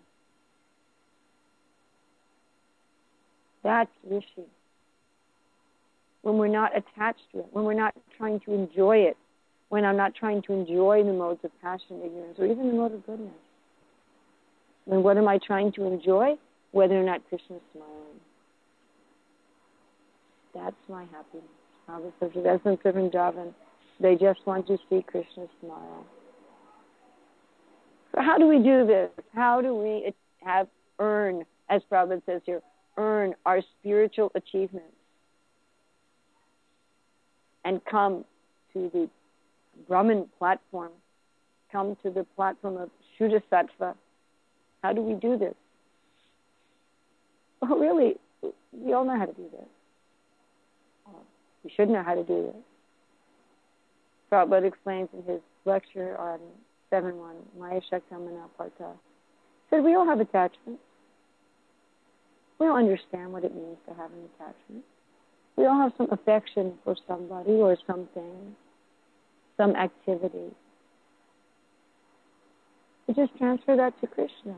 Speaker 1: That's Rishi. When we're not attached to it, when we're not trying to enjoy it, when I'm not trying to enjoy the modes of passion, ignorance, or even the mode of goodness. Then what am I trying to enjoy? Whether or not Krishna is smiling. That's my happiness. Prabhupada says, the residents of Vrindavan, they just want to see Krishna smile. So how do we do this? How do we earn, as Prabhupada says here, earn our spiritual achievements and come to the Brahman platform, come to the platform of Shuddha Sattva? How do we do this? Well, really, we all know how to do this. We should know how to do this. Prabhupada explains in his lecture on 7.1, Maya Shaktamana Partha, said we all have attachments. We all understand what it means to have an attachment. We all have some affection for somebody or something. some activity. So just transfer that to Krishna.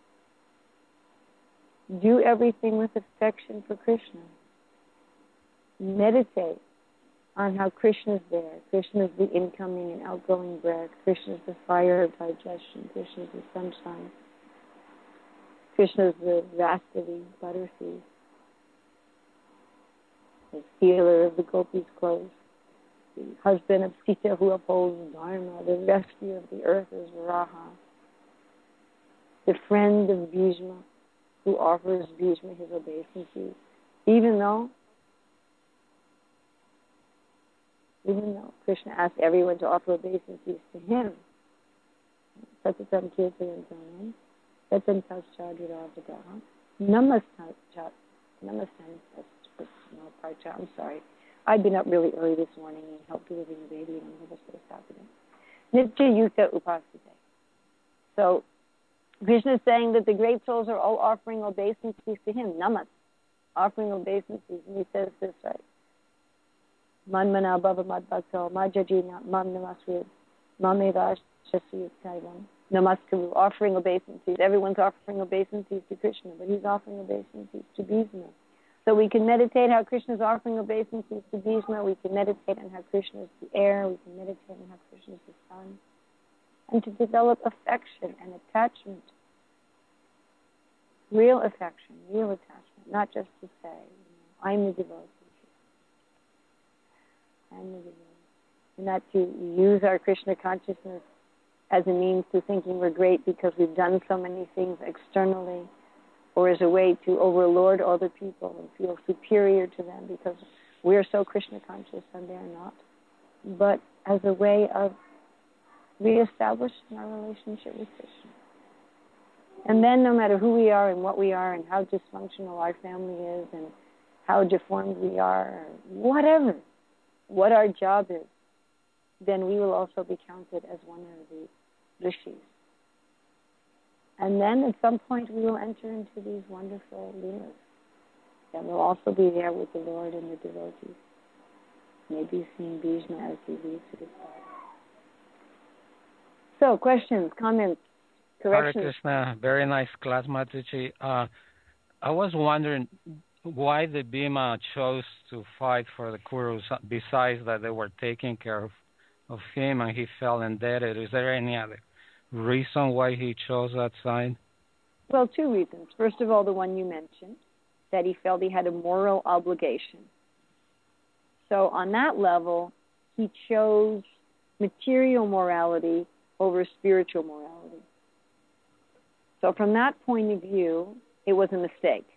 Speaker 1: Do everything with affection for Krishna. Meditate on how Krishna is there. Krishna is the incoming and outgoing breath. Krishna is the fire of digestion. Krishna is the sunshine. Krishna is the Vastavi, butterseed. The stealer of the gopis' clothes. The husband of Sita who upholds Dharma. The rescuer of the earth is Varaha. The friend of Bhishma who offers Bhishma his obeisances. Even though Krishna asked everyone to offer obeisances to him. Satatam kirtayantam, satam taschadhiravadaha, namastam, I'm sorry. I've been up really early this morning and helped delivering the baby, and I'm supposed to stop again. Nitya yukta upasite. So, Krishna is saying that the great souls are all offering obeisances to him, namas, offering obeisances, and he says this, right? Manmana bhava madbhakto majajina mam namasvid mamevash shasiyuktaivam namaskaru, offering obeisances. Everyone's offering obeisances to Krishna, but he's offering obeisances to Bhishma. So we can meditate how Krishna is offering obeisances to Bhishma. We can meditate on how Krishna is the air. We can meditate on how Krishna is the sun. And to develop affection and attachment. Real affection, real attachment. Not just to say, I'm the devotee. I'm the devotee. And not to use our Krishna consciousness as a means to thinking we're great because we've done so many things externally, or as a way to overlord other people and feel superior to them because we're so Krishna conscious and they're not. But as a way of reestablishing our relationship with Krishna. And then no matter who we are and what we are and how dysfunctional our family is and how deformed we are, or whatever, what our job is, then we will also be counted as one of the rishis. And then at some point we will enter into these wonderful leelas. And we'll also be there with the Lord and the devotees. Maybe seeing Bhishma as he leads his body. So, questions, comments, corrections?
Speaker 2: Hare Krishna, very nice class, Mataji. I was wondering why the Bhima chose to fight for the Kurus, besides that they were taking care of him and he felt indebted. Is there any other reason why he chose that side?
Speaker 1: Well, two reasons. First of all, the one you mentioned, that he felt he had a moral obligation. So on that level, he chose material morality over spiritual morality. So from that point of view, it was a mistake.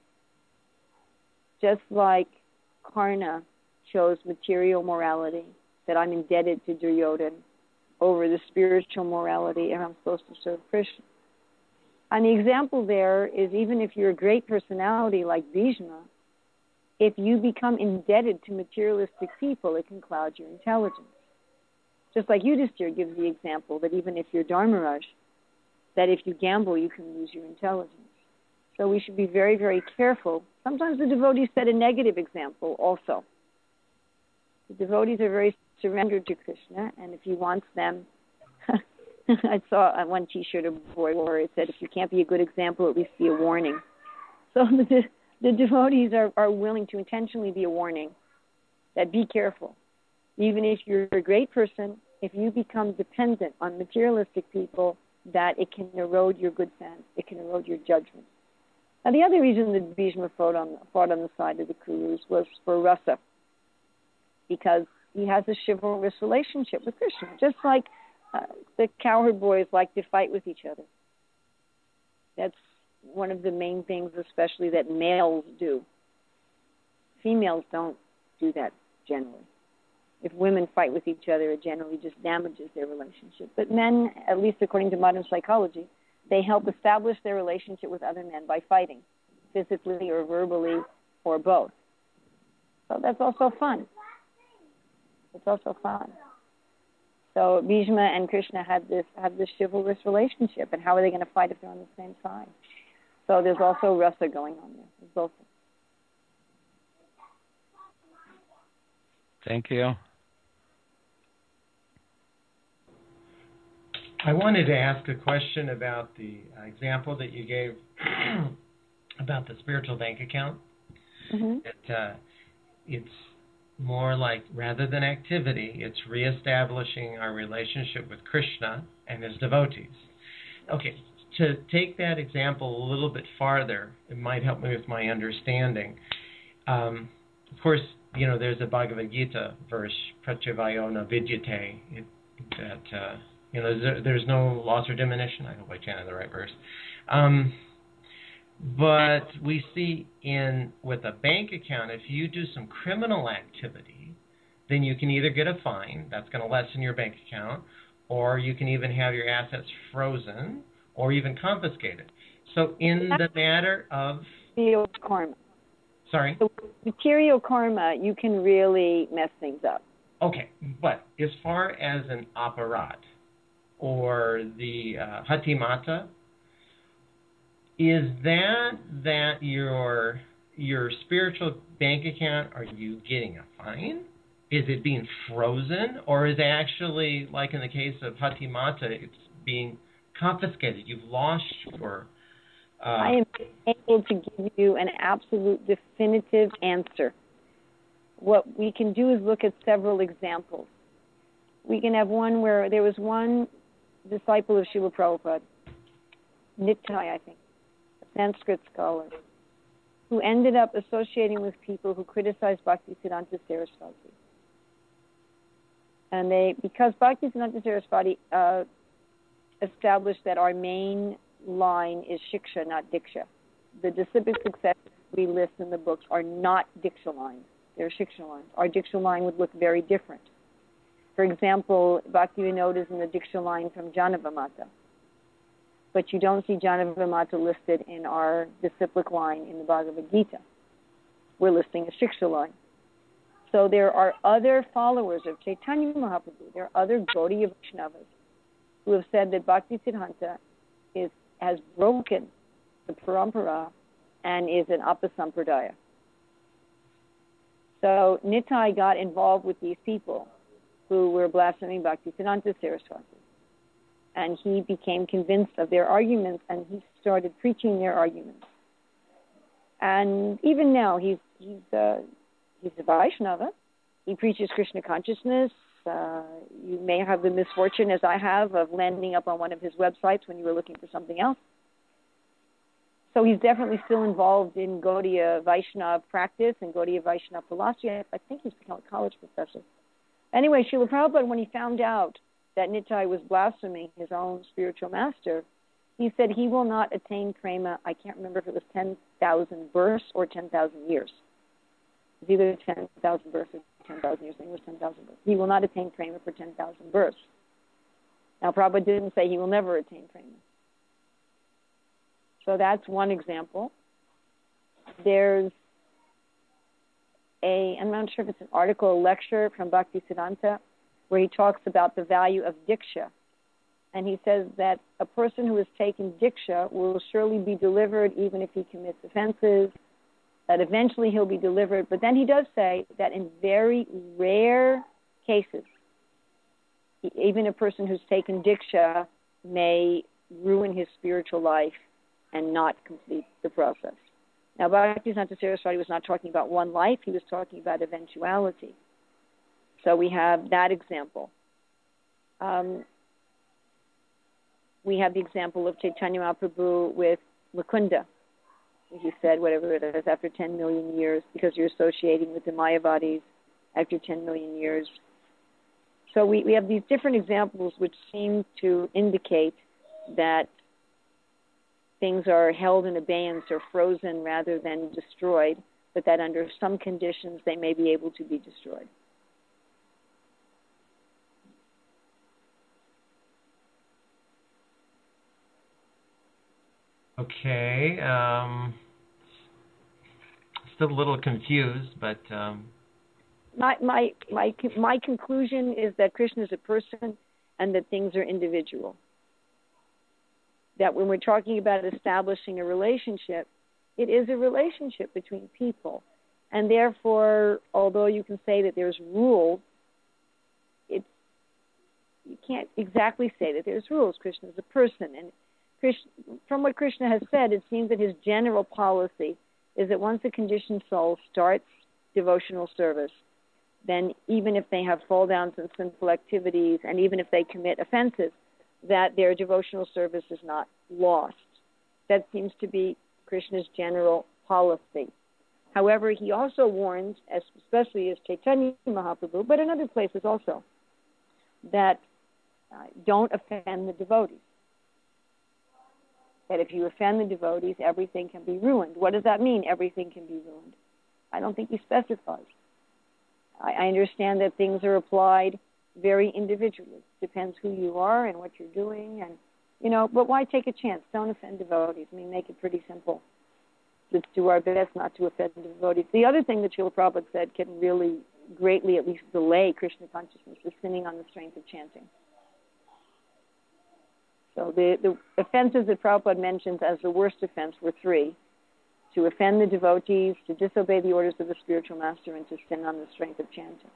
Speaker 1: Just like Karna chose material morality, that I'm indebted to Duryodhana, over the spiritual morality and I'm supposed to serve Krishna. And the example there is, even if you're a great personality like Bhishma, if you become indebted to materialistic people, it can cloud your intelligence. Just like Yudhisthira gives the example that even if you're Dharmaraj, that if you gamble, you can lose your intelligence. So we should be very, very careful. Sometimes the devotees set a negative example also. The devotees are very surrendered to Krishna, and if he wants them, I saw one T-shirt a boy wore, it said, if you can't be a good example, at least be a warning. So the devotees are willing to intentionally be a warning, that be careful. Even if you're a great person, if you become dependent on materialistic people, that it can erode your good sense, it can erode your judgment. Now the other reason that Bhishma fought on the side of the Kurus was for rasa, because he has a chivalrous relationship with Krishna, just like the cowherd boys like to fight with each other. That's one of the main things, especially that males do. Females don't do that generally. If women fight with each other, it generally just damages their relationship. But men, at least according to modern psychology, they help establish their relationship with other men by fighting, physically or verbally or both. So that's also fun. It's also fun. So Bhishma and Krishna have this chivalrous relationship, and how are they going to fight if they're on the same side? So there's also rasa going on there. There's both.
Speaker 2: Thank you.
Speaker 3: I wanted to ask a question about the example that you gave about the spiritual bank account.
Speaker 1: Mm-hmm.
Speaker 3: It's more like, rather than activity, it's reestablishing our relationship with Krishna and his devotees. Okay, to take that example a little bit farther, it might help me with my understanding. Of course, there's a Bhagavad Gita verse, Pratyavayona Vidyate, that there's no loss or diminution. I hope I chanted the right verse. But we see with a bank account, if you do some criminal activity, then you can either get a fine, that's going to lessen your bank account, or you can even have your assets frozen, or even confiscated. So in the matter of
Speaker 1: material karma.
Speaker 3: Sorry?
Speaker 1: So material karma, you can really mess things up.
Speaker 3: Okay, but as far as an aparat or the hatimata, is that your spiritual bank account, are you getting a fine? Is it being frozen? Or is it actually, like in the case of hatimata, it's being confiscated? You've lost your...
Speaker 1: I am able to give you an absolute definitive answer. What we can do is look at several examples. We can have one where there was one disciple of Srila Prabhupada, Nittai, I think, a Sanskrit scholar, who ended up associating with people who criticized Bhaktisiddhanta Saraswati. And because Bhaktisiddhanta Saraswati established that our main line is Shiksha, not Diksha. The disciplic successes we list in the books are not Diksha lines. They're Shiksha lines. Our Diksha line would look very different. For example, Bhaktivinoda is in the Diksha line from Janavamata. But you don't see Janavamata listed in our disciplic line in the Bhagavad Gita. We're listing a Shiksha line. So there are other followers of Chaitanya Mahaprabhu. There are other Gaudiya Vaishnavas who have said that Bhaktisiddhanta has broken the parampara and is an apasampradaya. So Nittai got involved with these people who were blaspheming Bhaktisiddhanta Saraswati. And he became convinced of their arguments, and he started preaching their arguments. And even now, he's a Vaishnava. He preaches Krishna consciousness. You may have the misfortune, as I have, of landing up on one of his websites when you were looking for something else. So he's definitely still involved in Gaudiya Vaishnava practice and Gaudiya Vaishnava philosophy. I think he's become a college professor. Anyway, Srila Prabhupada, when he found out that Nittai was blaspheming his own spiritual master, he said he will not attain prema. I can't remember if it was 10,000 births or 10,000 years. It was either 10,000 births or 10,000 years. I think it was 10,000 births. He will not attain prema for 10,000 births. Now, Prabhupada didn't say he will never attain prema. So that's one example. There's I'm not sure if it's an article or lecture from Bhaktisiddhanta, where he talks about the value of Diksha. And he says that a person who has taken Diksha will surely be delivered even if he commits offenses, that eventually he'll be delivered. But then he does say that in very rare cases, even a person who's taken Diksha may ruin his spiritual life and not complete the process. Now, Bhaktisiddhanta Saraswati was not talking about one life, he was talking about eventuality. So we have that example. We have the example of Chaitanya Mahaprabhu with Mukunda. He said, whatever it is, after 10 million years, because you're associating with the Mayavadis after 10 million years. So we have these different examples which seem to indicate that things are held in abeyance or frozen rather than destroyed, but that under some conditions they may be able to be destroyed.
Speaker 3: Okay. Still a little confused, but...
Speaker 1: My conclusion is that Krishna is a person and that things are individual. That when we're talking about establishing a relationship, it is a relationship between people. And therefore, although you can say that there's rules, you can't exactly say that there's rules. Krishna is a person, and from what Krishna has said, it seems that his general policy is that once a conditioned soul starts devotional service, then even if they have fall downs and sinful activities, and even if they commit offenses, that their devotional service is not lost. That seems to be Krishna's general policy. However, he also warns, especially as Chaitanya Mahaprabhu, but in other places also, that don't offend the devotees. That if you offend the devotees, everything can be ruined. What does that mean, everything can be ruined? I don't think he specifies. I understand that things are applied very individually. Depends who you are and what you're doing, and but why take a chance? Don't offend devotees. I mean, make it pretty simple. Let's do our best not to offend the devotees. The other thing that Srila Prabhupada said can really greatly at least delay Krishna consciousness is sinning on the strength of chanting. So the offenses that Prabhupada mentions as the worst offense were three: to offend the devotees, to disobey the orders of the spiritual master, and to sin on the strength of chanting.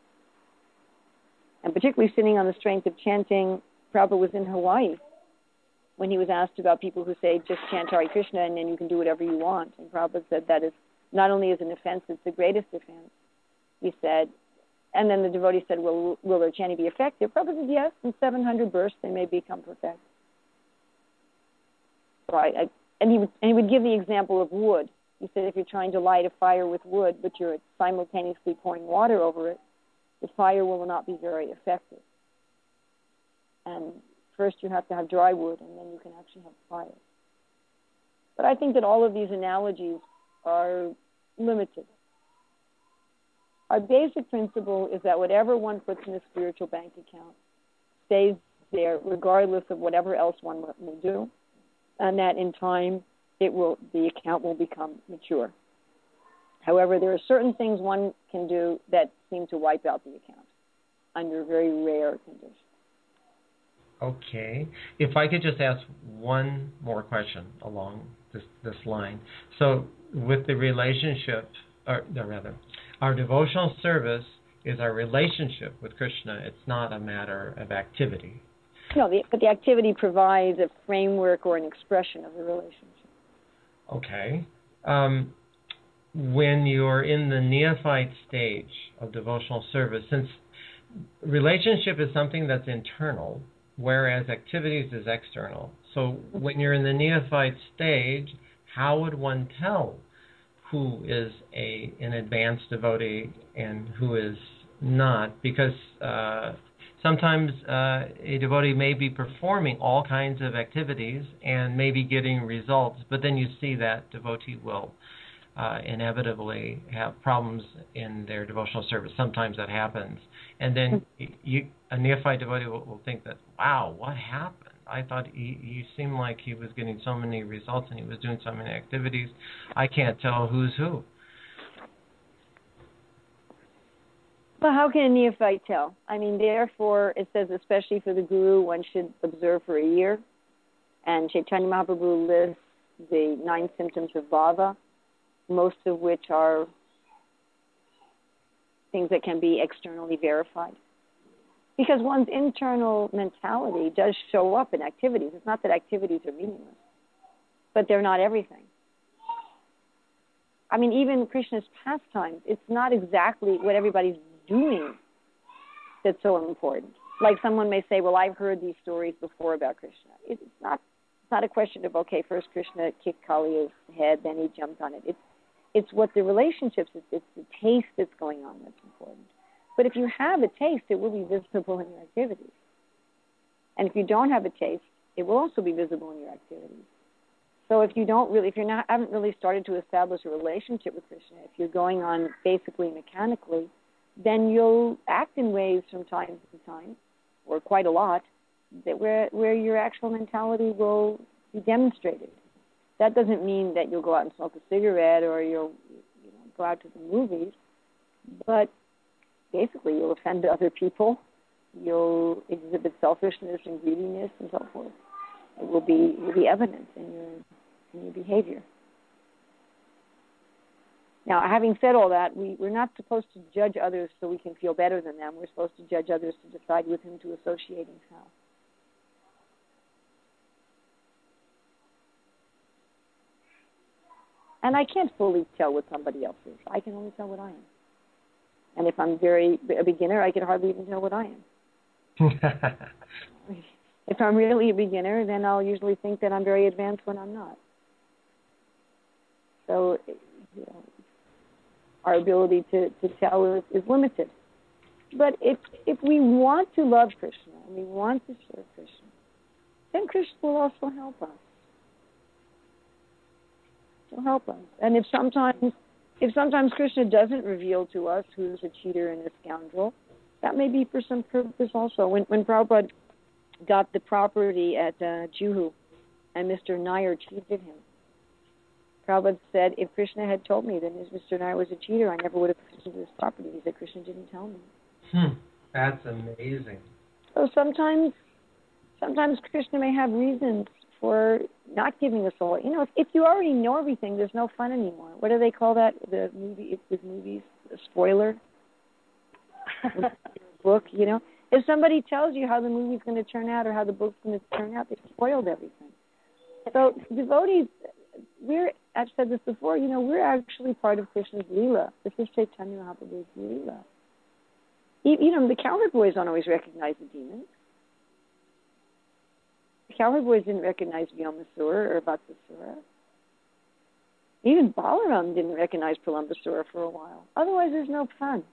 Speaker 1: And particularly sinning on the strength of chanting, Prabhupada was in Hawaii when he was asked about people who say, just chant Hare Krishna and then you can do whatever you want. And Prabhupada said that is not only is an offense, it's the greatest offense. He said, and then the devotee said, well, will their chanting be effective? Prabhupada said, yes, in 700 bursts they may become perfect. So and he would give the example of wood. He said if you're trying to light a fire with wood, but you're simultaneously pouring water over it, the fire will not be very effective. And first you have to have dry wood, and then you can actually have fire. But I think that all of these analogies are limited. Our basic principle is that whatever one puts in a spiritual bank account stays there regardless of whatever else one will do, and that in time the account will become mature. However, there are certain things one can do that seem to wipe out the account under very rare conditions.
Speaker 3: Okay. If I could just ask one more question along this line. So with the relationship, or rather, our devotional service is our relationship with Krishna. It's not a matter of activity.
Speaker 1: No, but the activity provides a framework or an expression of the relationship.
Speaker 3: Okay. When you're in the neophyte stage of devotional service, since relationship is something that's internal, whereas activities is external. So when you're in the neophyte stage, how would one tell who is an advanced devotee and who is not? Because sometimes a devotee may be performing all kinds of activities and may be getting results, but then you see that devotee will inevitably have problems in their devotional service. Sometimes that happens. And then a neophyte devotee will think that, wow, what happened? I thought he seemed like he was getting so many results and he was doing so many activities. I can't tell who's who.
Speaker 1: Well, how can a neophyte tell? I mean, therefore, it says, especially for the guru, one should observe for a year. And Chaitanya Mahaprabhu lists the 9 symptoms of bhava, most of which are things that can be externally verified. Because one's internal mentality does show up in activities. It's not that activities are meaningless, but they're not everything. I mean, even Krishna's pastimes, it's not exactly what everybody's doing that's so important. Like someone may say, well, I've heard these stories before about Krishna. It's not a question of, okay, first Krishna kicked Kaliya's head, then he jumped on it. It's what the relationships, it's the taste that's going on that's important. But if you have a taste, it will be visible in your activities. And if you don't have a taste, it will also be visible in your activities. So if you haven't really started to establish a relationship with Krishna, if you're going on basically mechanically, then you'll act in ways from time to time, or quite a lot, that where your actual mentality will be demonstrated. That doesn't mean that you'll go out and smoke a cigarette or you'll go out to the movies, but basically you'll offend other people, you'll exhibit selfishness and greediness and so forth. It will be evident in your behavior. Now, having said all that, we're not supposed to judge others so we can feel better than them. We're supposed to judge others to decide with whom to associate and how. And I can't fully tell what somebody else is. I can only tell what I am. And if I'm a beginner, I can hardly even tell what I am. If I'm really a beginner, then I'll usually think that I'm very advanced when I'm not. So, our ability to tell is limited. But if we want to love Krishna and we want to serve Krishna, then Krishna will also help us. He'll help us. And if sometimes Krishna doesn't reveal to us who's a cheater and a scoundrel, that may be for some purpose also. When Prabhupada got the property at Juhu and Mr. Nair cheated him, Prabhupada said, if Krishna had told me that Mr. Nair was a cheater, I never would have purchased this property. He said, Krishna didn't tell me.
Speaker 3: That's amazing.
Speaker 1: So sometimes Krishna may have reasons for not giving us all. If you already know everything, there's no fun anymore. What do they call that? The movie with movies, a spoiler. Book. If somebody tells you how the movie's going to turn out or how the book's going to turn out, they've spoiled everything. So devotees, I've said this before. We're actually part of Krishna's Leela. This is Chaitanya Mahaprabhu's Leela. The cowherd boys don't always recognize the demons. The cowherd boys didn't recognize Vyomasura or Vatsasura. Even Balaram didn't recognize Pralambasura for a while. Otherwise, there's no fun.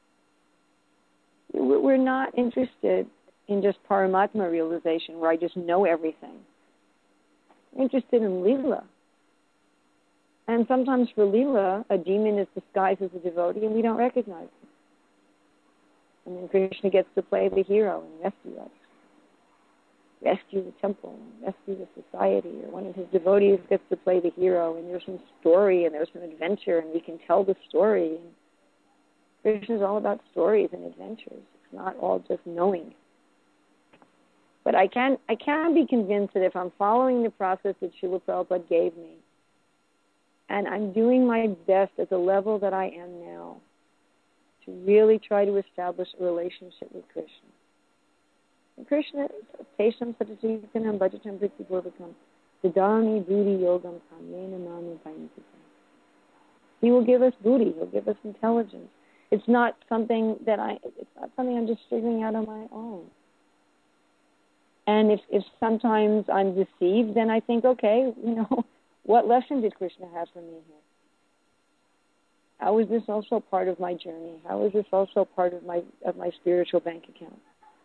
Speaker 1: We're not interested in just Paramatma realization where I just know everything. We're interested in Leela. And sometimes for Leela, a demon is disguised as a devotee and we don't recognize him. And then Krishna gets to play the hero and rescue us. Rescue the temple, rescue the society, or one of his devotees gets to play the hero, and there's some story and there's some adventure, and we can tell the story. And Krishna is all about stories and adventures. It's not all just knowing. But I can be convinced that if I'm following the process that Srila Prabhupada gave me, and I'm doing my best at the level that I am now, to really try to establish a relationship with Krishna. And Krishna, Tesham Satajitanam Bhajatam Vritti Purvakam, Siddhami Buddhi Yogam Kamyena Manu Payantika. He will give us buddhi, he'll give us intelligence. It's not something I'm just figuring out on my own. And if sometimes I'm deceived, then I think, okay, what lesson did Krishna have for me here? How is this also part of my journey? How is this also part of my spiritual bank account?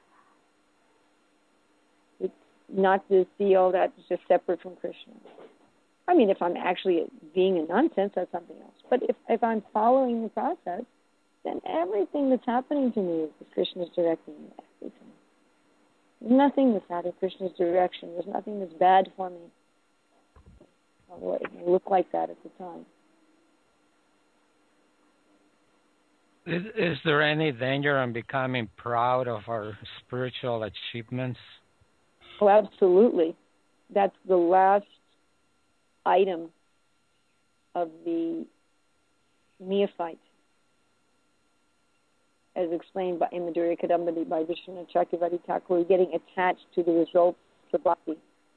Speaker 1: It's not to see all that just separate from Krishna. I mean, if I'm actually being a nonsense, that's something else. But if I'm following the process, then everything that's happening to me is Krishna's directing me. Everything. There's nothing that's out of Krishna's direction. There's nothing that's bad for me. Although it may look like that at the time.
Speaker 2: Is there any danger in becoming proud of our spiritual achievements?
Speaker 1: Oh, absolutely. That's the last item of the neophyte, as explained in Madhurya Kadambini by Vishwanath Chakravarti Thakur, getting attached to the results of bhakti.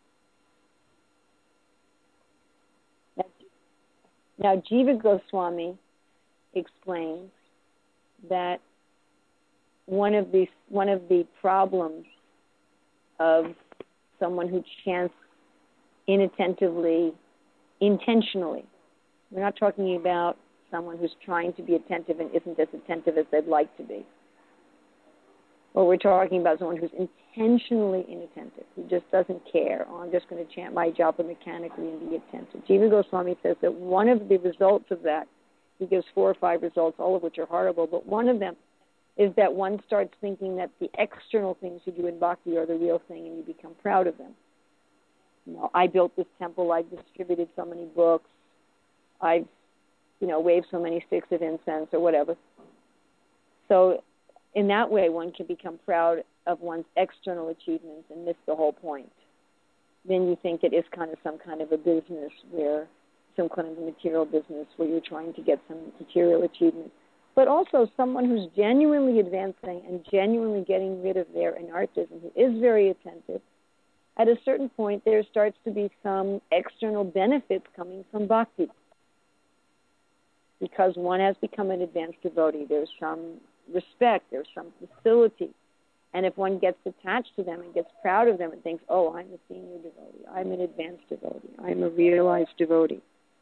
Speaker 1: Now, Jiva Goswami explains that one of the problems of someone who chants inattentively, intentionally. We're not talking about someone who's trying to be attentive and isn't as attentive as they'd like to be. Or we're talking about someone who's intentionally inattentive, who just doesn't care. Oh, I'm just going to chant my japa mechanically and be attentive. Jiva Goswami says that one of the results of that, he gives 4 or 5 results, all of which are horrible, but one of them is that one starts thinking that the external things you do in bhakti are the real thing and you become proud of them. I built this temple, I've distributed so many books, I've, waved so many sticks of incense or whatever. So in that way, one can become proud of one's external achievements and miss the whole point. Then you think it is kind of some kind of a business where some kind of a material business where you're trying to get some material achievement, but also someone who's genuinely advancing and genuinely getting rid of their anarchism, who is very attentive. At a certain point, there starts to be some external benefits coming from bhakti. Because one has become an advanced devotee, there's some respect, there's some facility. And if one gets attached to them and gets proud of them and thinks, oh, I'm a senior devotee, I'm an advanced devotee, I'm a realized devotee.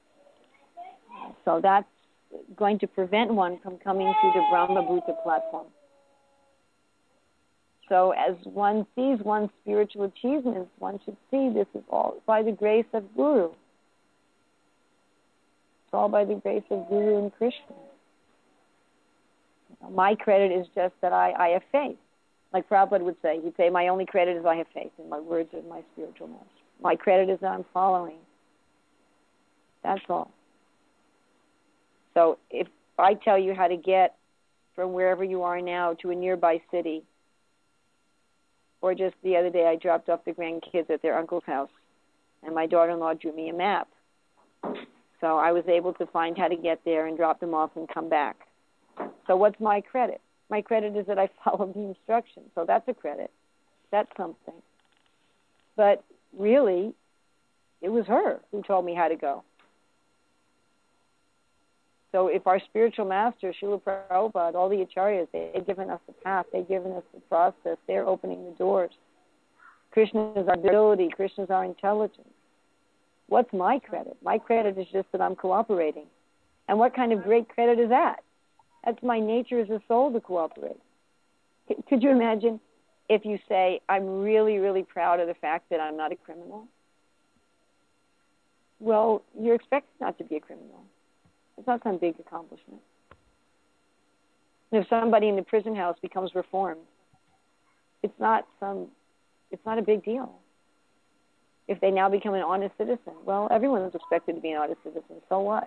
Speaker 1: So that's going to prevent one from coming to the Brahma Bhuta platform. So as one sees one's spiritual achievements, one should see this is all by the grace of Guru. It's all by the grace of Guru and Krishna. My credit is just that I have faith. Like Prabhupada would say, he'd say, my only credit is I have faith in my words of my spiritual master. My credit is that I'm following. That's all. So if I tell you how to get from wherever you are now to a nearby city, or just the other day I dropped off the grandkids at their uncle's house, and my daughter-in-law drew me a map. So I was able to find how to get there and drop them off and come back. So what's my credit? My credit is that I followed the instructions. So that's a credit. That's something. But really, it was her who told me how to go. So if our spiritual master, Srila Prabhupada, all the acharyas, they've given us the path, they've given us the process, they're opening the doors. Krishna is our ability, Krishna is our intelligence. What's my credit? My credit is just that I'm cooperating. And what kind of great credit is that? That's my nature as a soul to cooperate. Could you imagine if you say, I'm really, really proud of the fact that I'm not a criminal? Well, you're expected not to be a criminal. It's not some big accomplishment. And if somebody in the prison house becomes reformed, it's not a big deal. If they now become an honest citizen, well, everyone is expected to be an honest citizen. So what?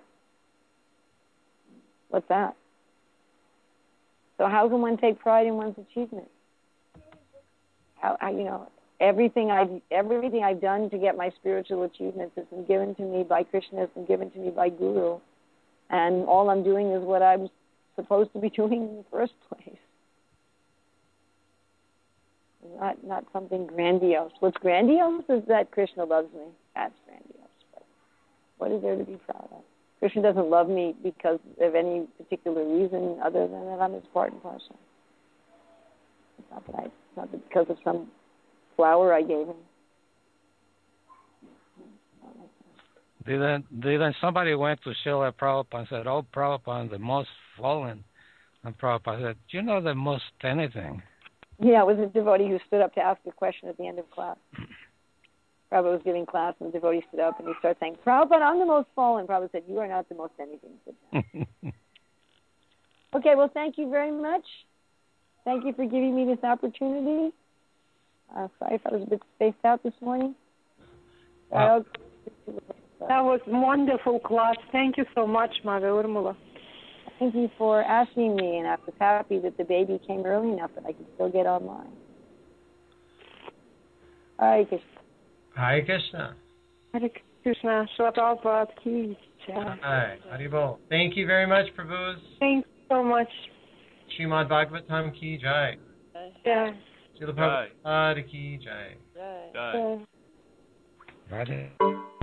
Speaker 1: What's that? So how can one take pride in one's achievement? Everything I've done to get my spiritual achievements has been given to me by Krishna, has been given to me by Guru, and all I'm doing is what I'm supposed to be doing in the first place. Not something grandiose. What's grandiose is that Krishna loves me. That's grandiose. But what is there to be proud of? Krishna doesn't love me because of any particular reason other than that I'm his part and parcel. It's not because of some flower I gave him.
Speaker 2: Didn't somebody went to Srila Prabhupada and said, oh, Prabhupada, the most fallen. And Prabhupada said, do you know the most anything?
Speaker 1: Yeah, it was a devotee who stood up to ask a question at the end of class. Prabhupada was giving class, and the devotee stood up, and he started saying, Prabhupada, I'm the most fallen. Prabhupada said, you are not the most anything. Okay, well, thank you very much. Thank you for giving me this opportunity. Sorry if I was a bit spaced out this morning.
Speaker 6: Wow. That was a wonderful class. Thank you so much, Mother Urmila.
Speaker 1: Thank you for asking me, and I was happy that the baby came early enough that I could still get online. Hare Krishna.
Speaker 3: Hare Krishna.
Speaker 6: Hare Krishna. Srila Prabhupada ki jai.
Speaker 3: Hi. Haribol. Thank you very much, Prabhus.
Speaker 6: Thanks so much.
Speaker 3: Srimad Bhagavatam ki jai.
Speaker 6: Yeah.
Speaker 3: Srila Prabhupada ki jai.
Speaker 7: Jai.
Speaker 2: Right.